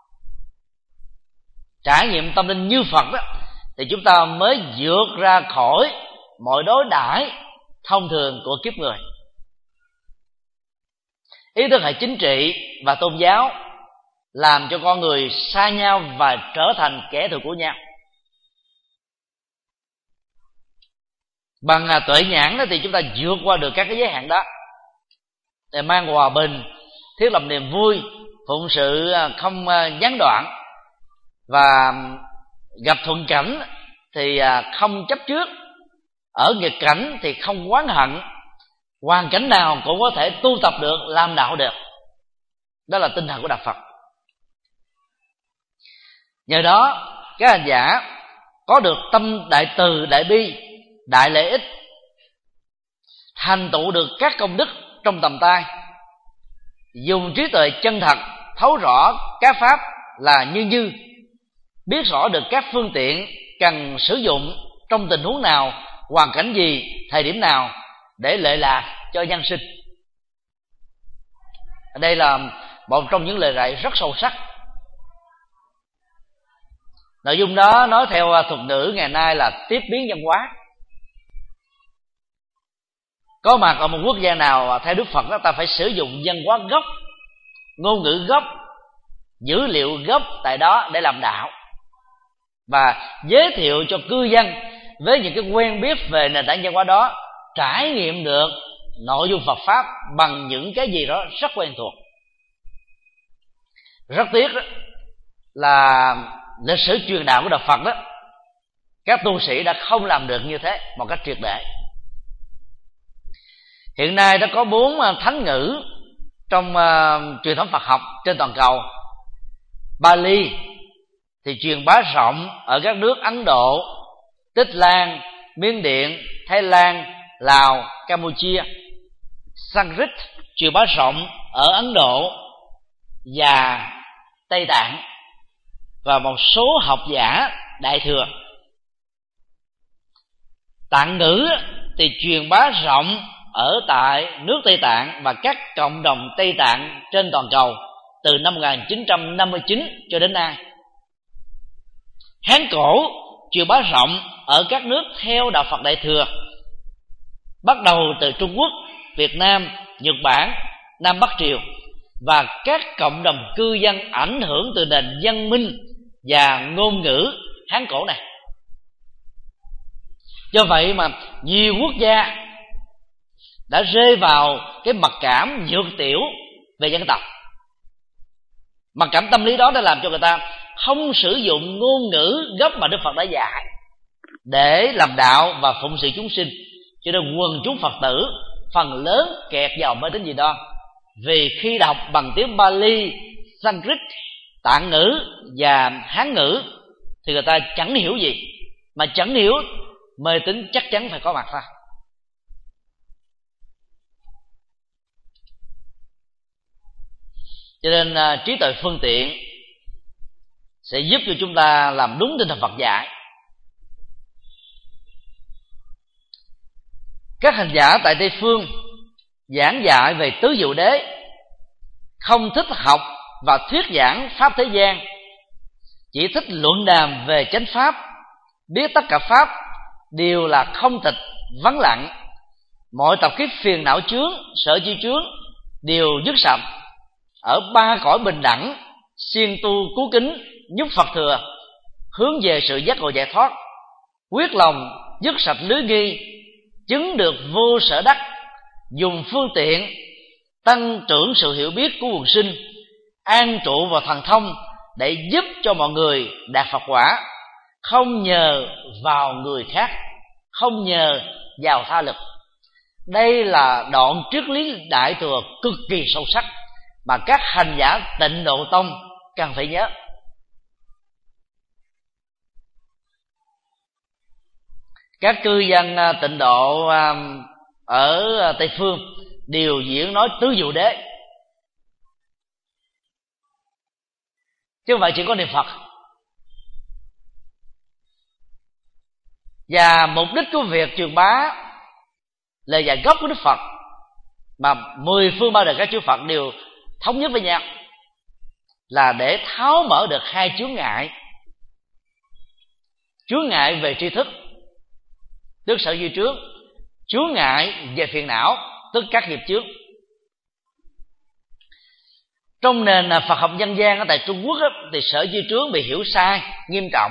trải nghiệm tâm linh như Phật đó, thì chúng ta mới vượt ra khỏi mọi đối đãi thông thường của kiếp người. Ý thức hệ chính trị và tôn giáo làm cho con người xa nhau và trở thành kẻ thù của nhau. Bằng tuệ nhãn đó thì chúng ta vượt qua được các cái giới hạn đó, để mang hòa bình, thiết lập niềm vui, phụng sự không gián đoạn, và gặp thuận cảnh thì không chấp trước, ở nghịch cảnh thì không oán hận, hoàn cảnh nào cũng có thể tu tập được, làm đạo được. Đó là tinh thần của Đạo Phật. Nhờ đó các hành giả có được tâm đại từ, đại bi, đại lợi ích, thành tựu được các công đức trong tầm tay, dùng trí tuệ chân thật thấu rõ các pháp là như như, biết rõ được các phương tiện cần sử dụng trong tình huống nào, hoàn cảnh gì, thời điểm nào để lợi lạc cho nhân sinh. Đây là một trong những lời dạy rất sâu sắc. Nội dung đó nói theo thuật ngữ ngày nay là tiếp biến văn hóa. Có mặt ở một quốc gia nào theo Đức Phật đó, ta phải sử dụng văn hóa gốc, ngôn ngữ gốc, dữ liệu gốc tại đó để làm đạo, và giới thiệu cho cư dân với những cái quen biết về nền tảng văn hóa đó, trải nghiệm được nội dung Phật pháp bằng những cái gì đó rất quen thuộc. Rất tiếc đó là lịch sử truyền đạo của Đạo Phật đó, các tu sĩ đã không làm được như thế một cách triệt để. Hiện nay đã có bốn thánh ngữ trong uh, truyền thống Phật học trên toàn cầu. Bali thì truyền bá rộng ở các nước Ấn Độ, Tích Lan, Miến Điện, Thái Lan, Lào, Campuchia. Sanskrit truyền bá rộng ở Ấn Độ và Tây Tạng và một số học giả Đại thừa. Tạng ngữ thì truyền bá rộng ở tại nước Tây Tạng và các cộng đồng Tây Tạng trên toàn cầu từ năm một nghìn chín trăm năm mươi chín cho đến nay. Hán cổ truyền bá rộng ở các nước theo Đạo Phật Đại thừa, bắt đầu từ Trung Quốc, Việt Nam, Nhật Bản, Nam Bắc Triều, và các cộng đồng cư dân ảnh hưởng từ nền văn minh và ngôn ngữ Hán cổ này. Do vậy mà nhiều quốc gia đã rơi vào cái mặc cảm nhược tiểu về dân tộc. Mặc cảm tâm lý đó đã làm cho người ta không sử dụng ngôn ngữ gốc mà Đức Phật đã dạy để làm đạo và phụng sự chúng sinh, cho nên quần chúng Phật tử phần lớn kẹt vào mê tín dị đoan. Vì khi đọc bằng tiếng Bali, Sanskrit, Tạng ngữ và Hán ngữ thì người ta chẳng hiểu gì, mà chẳng hiểu mê tín chắc chắn phải có mặt ra. Cho nên à, trí tuệ phương tiện sẽ giúp cho chúng ta làm đúng tinh thần Phật dạy. Các hành giả tại Tây Phương giảng dạy về tứ diệu đế, không thích học và thuyết giảng pháp thế gian, chỉ thích luận đàm về chánh pháp, biết tất cả pháp đều là không tịch, vắng lặng. Mọi tập kiếp phiền não chướng, sở chi chướng đều dứt sạch. Ở ba cõi bình đẳng, siêng tu cứu kính, giúp Phật thừa, hướng về sự giác ngộ giải thoát, quyết lòng dứt sạch lưới nghi, chứng được vô sở đắc, dùng phương tiện tăng trưởng sự hiểu biết của quần sinh, an trụ vào thần thông để giúp cho mọi người đạt Phật quả, không nhờ vào người khác, không nhờ vào tha lực. Đây là đoạn triết lý đại thừa cực kỳ sâu sắc mà các hành giả Tịnh Độ Tông cần phải nhớ. Các cư dân Tịnh Độ ở Tây Phương đều diễn nói tứ diệu đế, chứ không phải chỉ có niệm Phật. Và mục đích của việc truyền bá lời dạy gốc của Đức Phật mà mười phương ba đời các chư Phật đều thống nhất với nhau là để tháo mở được hai chướng ngại: chướng ngại về tri thức, tức sở duy trướng; chướng ngại về phiền não, tức các nghiệp chướng. Trong nền Phật học dân gian ở tại Trung Quốc thì sở duy trướng bị hiểu sai nghiêm trọng.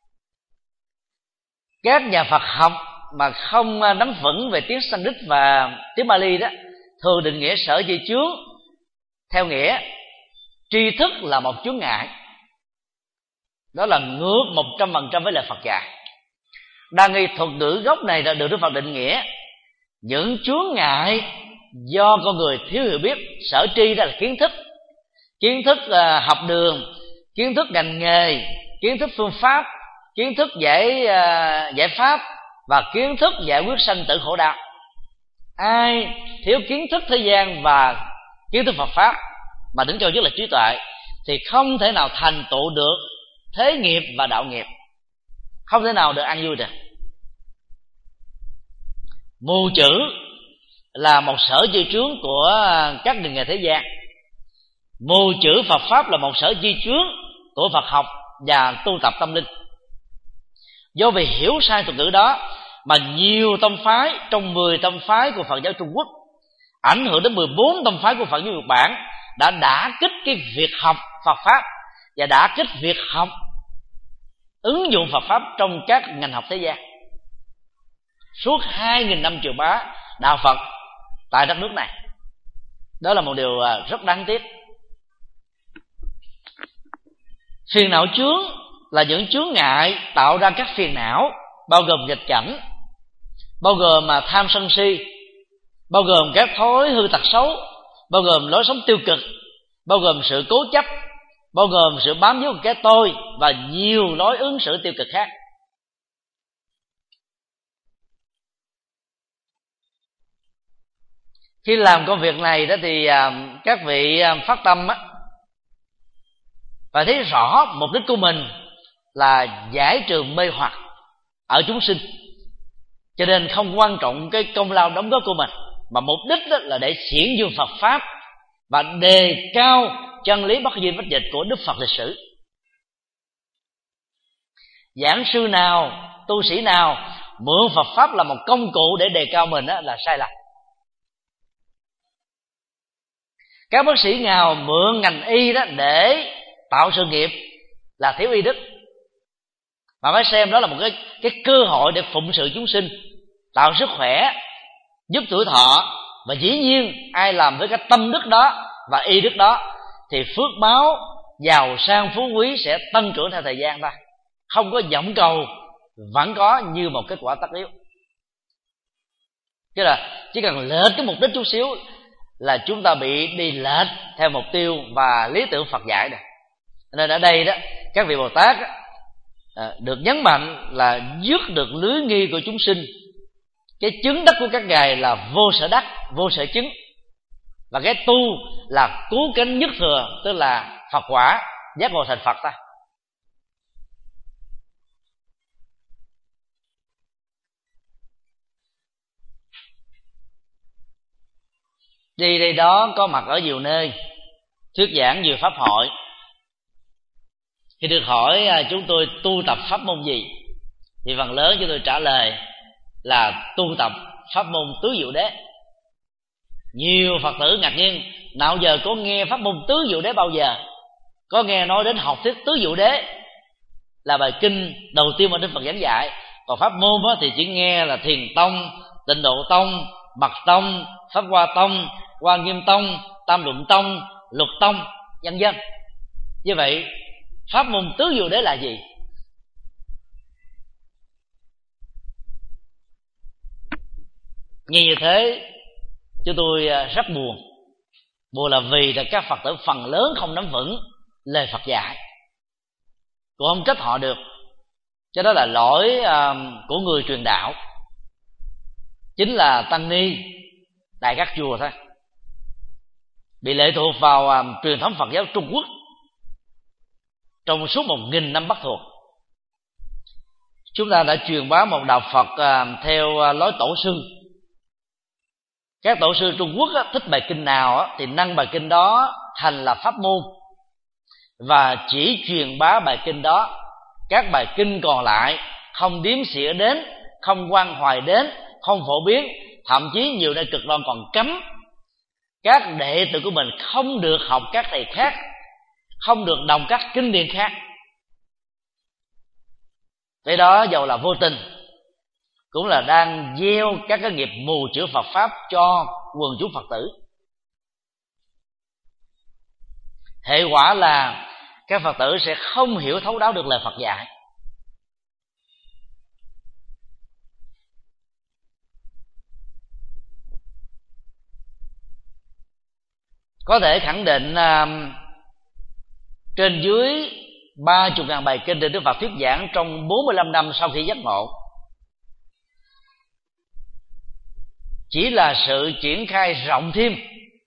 Các nhà Phật học mà không nắm vững về tiếng Sanskrit và tiếng Bali đó thường định nghĩa sở duy chướng theo nghĩa tri thức là một chướng ngại. Đó là ngược một trăm phần trăm với lời Phật dạy. Đa nghi thuật ngữ gốc này đã được Đức Phật định nghĩa những chướng ngại do con người thiếu hiểu biết. Sở tri đó là kiến thức, kiến thức uh, học đường, kiến thức ngành nghề, kiến thức phương pháp, kiến thức giải uh, giải pháp và kiến thức giải quyết sanh tử khổ đau. Ai thiếu kiến thức thế gian và kiến thức Phật pháp mà đứng cho rất là trí tuệ thì không thể nào thành tựu được thế nghiệp và đạo nghiệp, không thể nào được an vui được. Mù chữ là một sở duy trướng của các ngành nghề thế gian. Mù chữ Phật pháp là một sở duy trướng của Phật học và tu tập tâm linh. Do vì hiểu sai thuật ngữ đó mà nhiều tông phái trong mười tông phái của Phật giáo Trung Quốc, ảnh hưởng đến mười bốn tông phái của Phật giáo Nhật Bản, đã đả kích cái việc học Phật pháp và đả kích việc học ứng dụng Phật pháp trong các ngành học thế gian. Suốt hai nghìn năm truyền bá đạo Phật tại đất nước này, đó là một điều rất đáng tiếc. Phiền não chướng là những chướng ngại tạo ra các phiền não, bao gồm nghịch cảnh, bao gồm mà tham sân si, bao gồm các thói hư tật xấu, bao gồm lối sống tiêu cực, bao gồm sự cố chấp, bao gồm sự bám víu cái tôi và nhiều lối ứng xử tiêu cực khác. Khi làm công việc này đó thì các vị phát tâm á, và thấy rõ mục đích của mình là giải trừ mê hoặc ở chúng sinh, cho nên không quan trọng cái công lao đóng góp của mình, mà mục đích đó là để xiển dương Phật pháp và đề cao chân lý bất di bất dịch của Đức Phật lịch sử. Giảng sư nào, tu sĩ nào mượn Phật pháp là một công cụ để đề cao mình đó là sai lầm. Các bác sĩ nào mượn ngành y đó để tạo sự nghiệp là thiếu y đức, mà phải xem đó là một cái, cái cơ hội để phụng sự chúng sinh, tạo sức khỏe, giúp tuổi thọ. Và dĩ nhiên ai làm với cái tâm đức đó và y đức đó thì phước báo, giàu sang phú quý sẽ tăng trưởng theo thời gian thôi. Không có vọng cầu vẫn có như một kết quả tất yếu. Chứ là chỉ cần lệch cái mục đích chút xíu là chúng ta bị đi lệch theo mục tiêu và lý tưởng Phật dạy rồi. Nên ở đây đó các vị Bồ Tát đó, à, được nhấn mạnh là dứt được lưới nghi của chúng sinh. Cái chứng đắc của các ngài là vô sở đắc, vô sở chứng. Và cái tu là cứu cánh nhất thừa, tức là Phật quả, giác ngộ thành Phật ta. Đi đây đó có mặt ở nhiều nơi, thuyết giảng nhiều pháp hội. Khi được hỏi chúng tôi tu tập pháp môn gì, thì phần lớn chúng tôi trả lời là tu tập pháp môn tứ diệu đế. Nhiều Phật tử ngạc nhiên, nào giờ có nghe pháp môn tứ diệu đế bao giờ? Có nghe nói đến học thuyết tứ diệu đế là bài kinh đầu tiên mà Đức Phật giảng dạy. Còn pháp môn đó thì chỉ nghe là Thiền Tông, Tịnh Độ Tông, Mật Tông, Pháp Hoa Tông, Quan Nghiêm Tông, Tam Luận Tông, Lục Tông, vân vân. Như vậy pháp môn tứ diệu đế là gì? Nghe như thế chúng tôi rất buồn. Buồn là vì là các Phật tử phần lớn không nắm vững lời Phật dạy, cũng không trách họ được. Cho đó là lỗi của người truyền đạo, chính là tăng ni tại các chùa thôi, bị lệ thuộc vào truyền thống Phật giáo Trung Quốc trong suốt một nghìn năm Bắc thuộc. Chúng ta đã truyền bá một đạo Phật theo lối tổ sư. Các tổ sư Trung Quốc á, thích bài kinh nào á, thì nâng bài kinh đó thành là pháp môn, và chỉ truyền bá bài kinh đó. Các bài kinh còn lại không đếm xỉa đến, không quan hoài đến, không phổ biến. Thậm chí nhiều nơi cực đoan còn cấm các đệ tử của mình không được học các thầy khác, không được đọc các kinh điển khác. Cái đó dầu là vô tình, cũng là đang gieo các cái nghiệp mù chữ Phật pháp cho quần chúng Phật tử. Hệ quả là các Phật tử sẽ không hiểu thấu đáo được lời Phật dạy. Có thể khẳng định uh, trên dưới ba mươi ngàn bài kinh được Đức Phật thuyết giảng trong bốn mươi lăm năm sau khi giác ngộ, chỉ là sự triển khai rộng thêm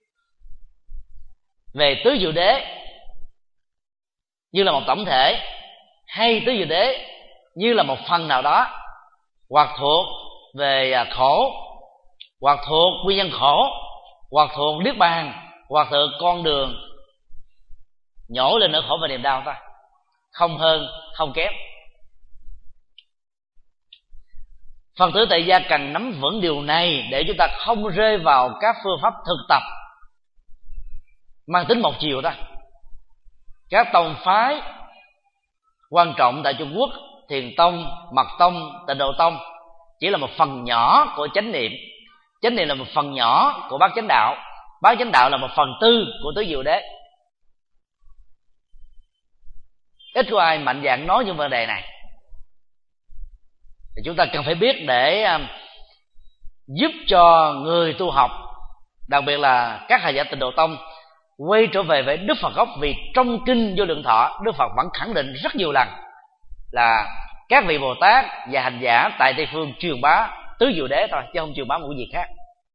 về tứ diệu đế như là một tổng thể, hay tứ diệu đế như là một phần nào đó, hoặc thuộc về khổ, hoặc thuộc nguyên nhân khổ, hoặc thuộc niết bàn, hoặc thuộc con đường nhổ lên nỗi khổ và niềm đau ta. Không hơn không kém. Phật tử tại gia cần nắm vững điều này để chúng ta không rơi vào các phương pháp thực tập mang tính một chiều ta. Các tông phái quan trọng tại Trung Quốc, Thiền Tông, Mật Tông, Tịnh Độ Tông, chỉ là một phần nhỏ của chánh niệm. Chánh niệm là một phần nhỏ của bát chánh đạo. Bát chánh đạo là một phần tư của tứ diệu đế. Ít có ai mạnh dạn nói những vấn đề này. Thì chúng ta cần phải biết để um, giúp cho người tu học, đặc biệt là các hành giả Tịnh Độ Tông, quay trở về với Đức Phật gốc. Vì trong kinh Vô Lượng Thọ, Đức Phật vẫn khẳng định rất nhiều lần là các vị Bồ Tát và hành giả tại Tây Phương truyền bá tứ diệu đế thôi, chứ không truyền bá một cái gì khác.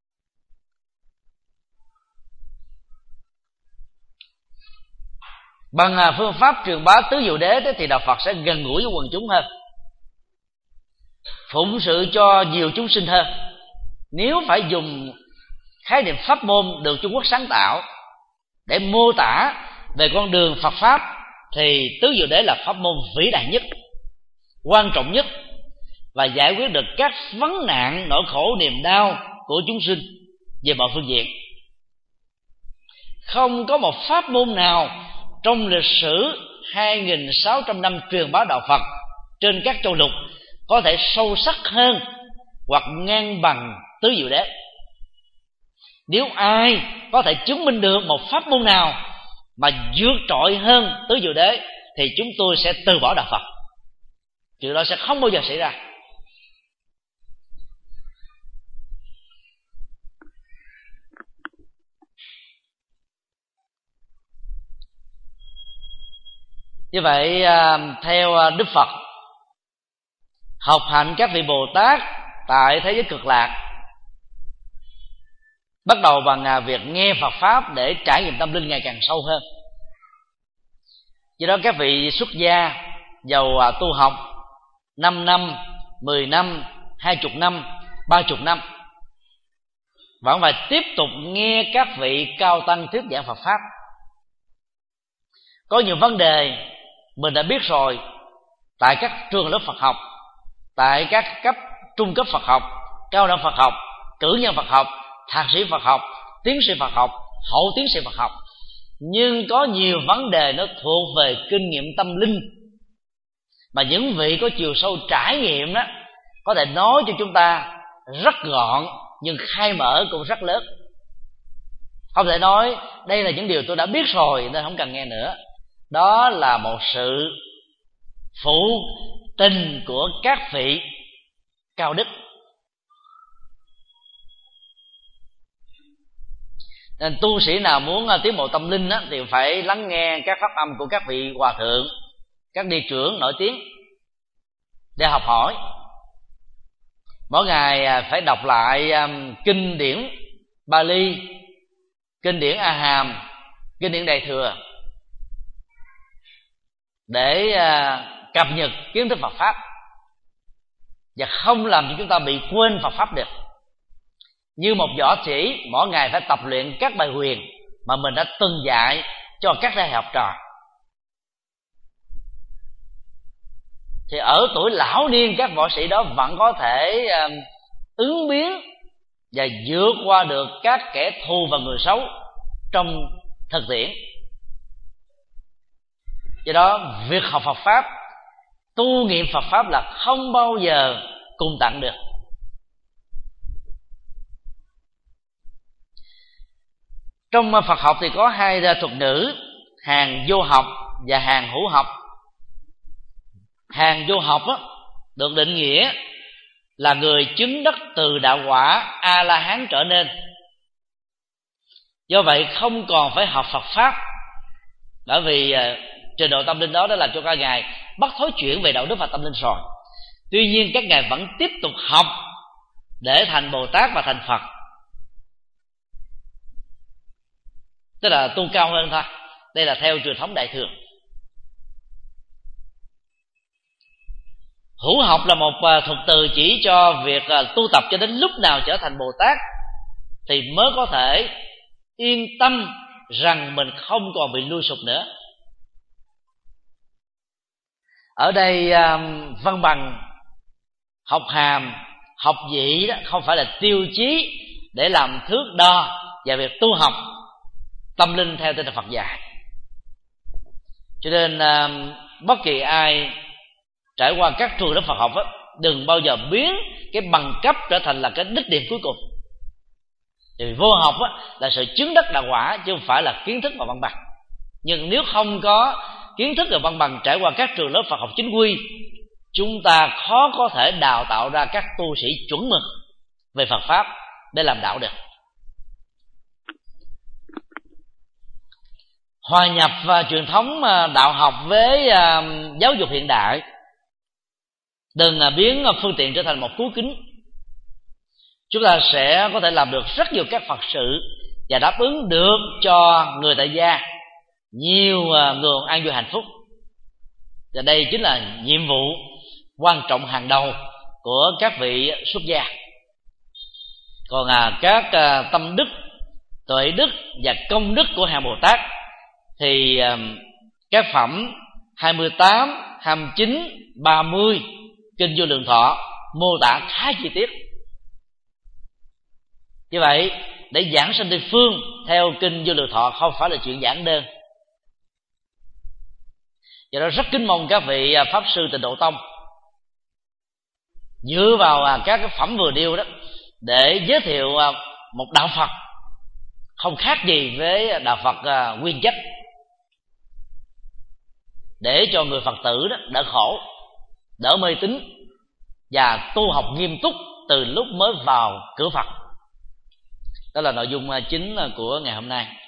Bằng phương pháp truyền bá tứ diệu đế thì Đạo Phật sẽ gần gũi với quần chúng hơn, phụng sự cho nhiều chúng sinh hơn. Nếu phải dùng khái niệm pháp môn được Trung Quốc sáng tạo để mô tả về con đường Phật pháp, thì tứ diệu đế là pháp môn vĩ đại nhất, quan trọng nhất, và giải quyết được các vấn nạn nỗi khổ niềm đau của chúng sinh về mọi phương diện. Không có một pháp môn nào trong lịch sử hai nghìn sáu trăm năm truyền bá đạo Phật trên các châu lục có thể sâu sắc hơn hoặc ngang bằng tứ diệu đế. Nếu ai có thể chứng minh được một pháp môn nào mà vượt trội hơn tứ diệu đế, thì chúng tôi sẽ từ bỏ đạo Phật. Chuyện đó sẽ không bao giờ xảy ra. Như vậy, theo Đức Phật, học hành các vị Bồ Tát tại thế giới cực lạc bắt đầu bằng việc nghe Phật pháp để trải nghiệm tâm linh ngày càng sâu hơn. Do đó các vị xuất gia giàu tu học năm năm, mười năm, hai chục năm, ba chục năm vẫn phải tiếp tục nghe các vị cao tăng thuyết giảng Phật pháp. Có nhiều vấn đề mình đã biết rồi tại các trường lớp Phật học, tại các cấp trung cấp Phật học, cao đẳng Phật học, cử nhân Phật học, thạc sĩ Phật học, tiến sĩ Phật học, hậu tiến sĩ Phật học. Nhưng có nhiều vấn đề nó thuộc về kinh nghiệm tâm linh mà những vị có chiều sâu trải nghiệm đó có thể nói cho chúng ta rất gọn, nhưng khai mở cũng rất lớn. Không thể nói đây là những điều tôi đã biết rồi nên không cần nghe nữa. Đó là một sự phụ tình của các vị cao đức. Nên tu sĩ nào muốn tiến bộ tâm linh á, thì phải lắng nghe các pháp âm của các vị hòa thượng, các đi trưởng nổi tiếng để học hỏi. Mỗi ngày phải đọc lại um, kinh điển Bali, kinh điển A Hàm, kinh điển Đại Thừa để uh, cập nhật kiến thức Phật pháp và không làm cho chúng ta bị quên Phật pháp được. Như một võ sĩ mỗi ngày phải tập luyện các bài huyền mà mình đã từng dạy cho các thế hệ học trò, thì ở tuổi lão niên các võ sĩ đó vẫn có thể uh, ứng biến và vượt qua được các kẻ thù và người xấu trong thực tiễn. Do đó việc học Phật pháp, tu nghiệm Phật pháp là không bao giờ cùng tặng được. Trong Phật học thì có hai thuật ngữ, hàng vô học và hàng hữu học. Hàng vô học á, được định nghĩa là người chứng đắc từ đạo quả A-la-hán trở nên. Do vậy không còn phải học Phật pháp, bởi vì uh, trình độ tâm linh đó đã làm cho các ngài bắt thối chuyển về đạo đức và tâm linh rồi. Tuy nhiên các ngài vẫn tiếp tục học để thành Bồ Tát và thành Phật, tức là tu cao hơn thôi. Đây là theo truyền thống Đại thừa. Hữu học là một thuật từ chỉ cho việc tu tập cho đến lúc nào trở thành Bồ Tát thì mới có thể yên tâm rằng mình không còn bị lui sụp nữa. Ở đây văn bằng, học hàm, học vị đó không phải là tiêu chí để làm thước đo về việc tu học tâm linh theo tinh thần Phật dạy. Cho nên bất kỳ ai trải qua các trường lớp Phật học đó, đừng bao giờ biến cái bằng cấp trở thành là cái đích điểm cuối cùng. Thì vô học đó, là sự chứng đắc đạo quả chứ không phải là kiến thức và văn bằng. Nhưng nếu không có kiến thức và văn bằng trải qua các trường lớp Phật học chính quy, chúng ta khó có thể đào tạo ra các tu sĩ chuẩn mực về Phật pháp để làm đạo được. Hòa nhập và truyền thống đạo học với giáo dục hiện đại, đừng biến phương tiện trở thành một cú kính. Chúng ta sẽ có thể làm được rất nhiều các Phật sự và đáp ứng được cho người tại gia nhiều nguồn an vui hạnh phúc. Và đây chính là nhiệm vụ quan trọng hàng đầu của các vị xuất gia. Còn à, các à, tâm đức, tuệ đức và công đức của hàng Bồ Tát thì à, các phẩm hai mươi tám, hai mươi chín, ba mươi Kinh Vô Lượng Thọ mô tả khá chi tiết. Như vậy để giảng sanh Tây phương theo Kinh Vô Lượng Thọ không phải là chuyện giản đơn. Do đó rất kính mong các vị pháp sư Tịnh Độ Tông dựa vào các cái phẩm vừa nêu đó để giới thiệu một đạo Phật không khác gì với đạo Phật nguyên chất, để cho người Phật tử đó đỡ khổ, đỡ mê tín và tu học nghiêm túc từ lúc mới vào cửa Phật. Đó là nội dung chính của ngày hôm nay.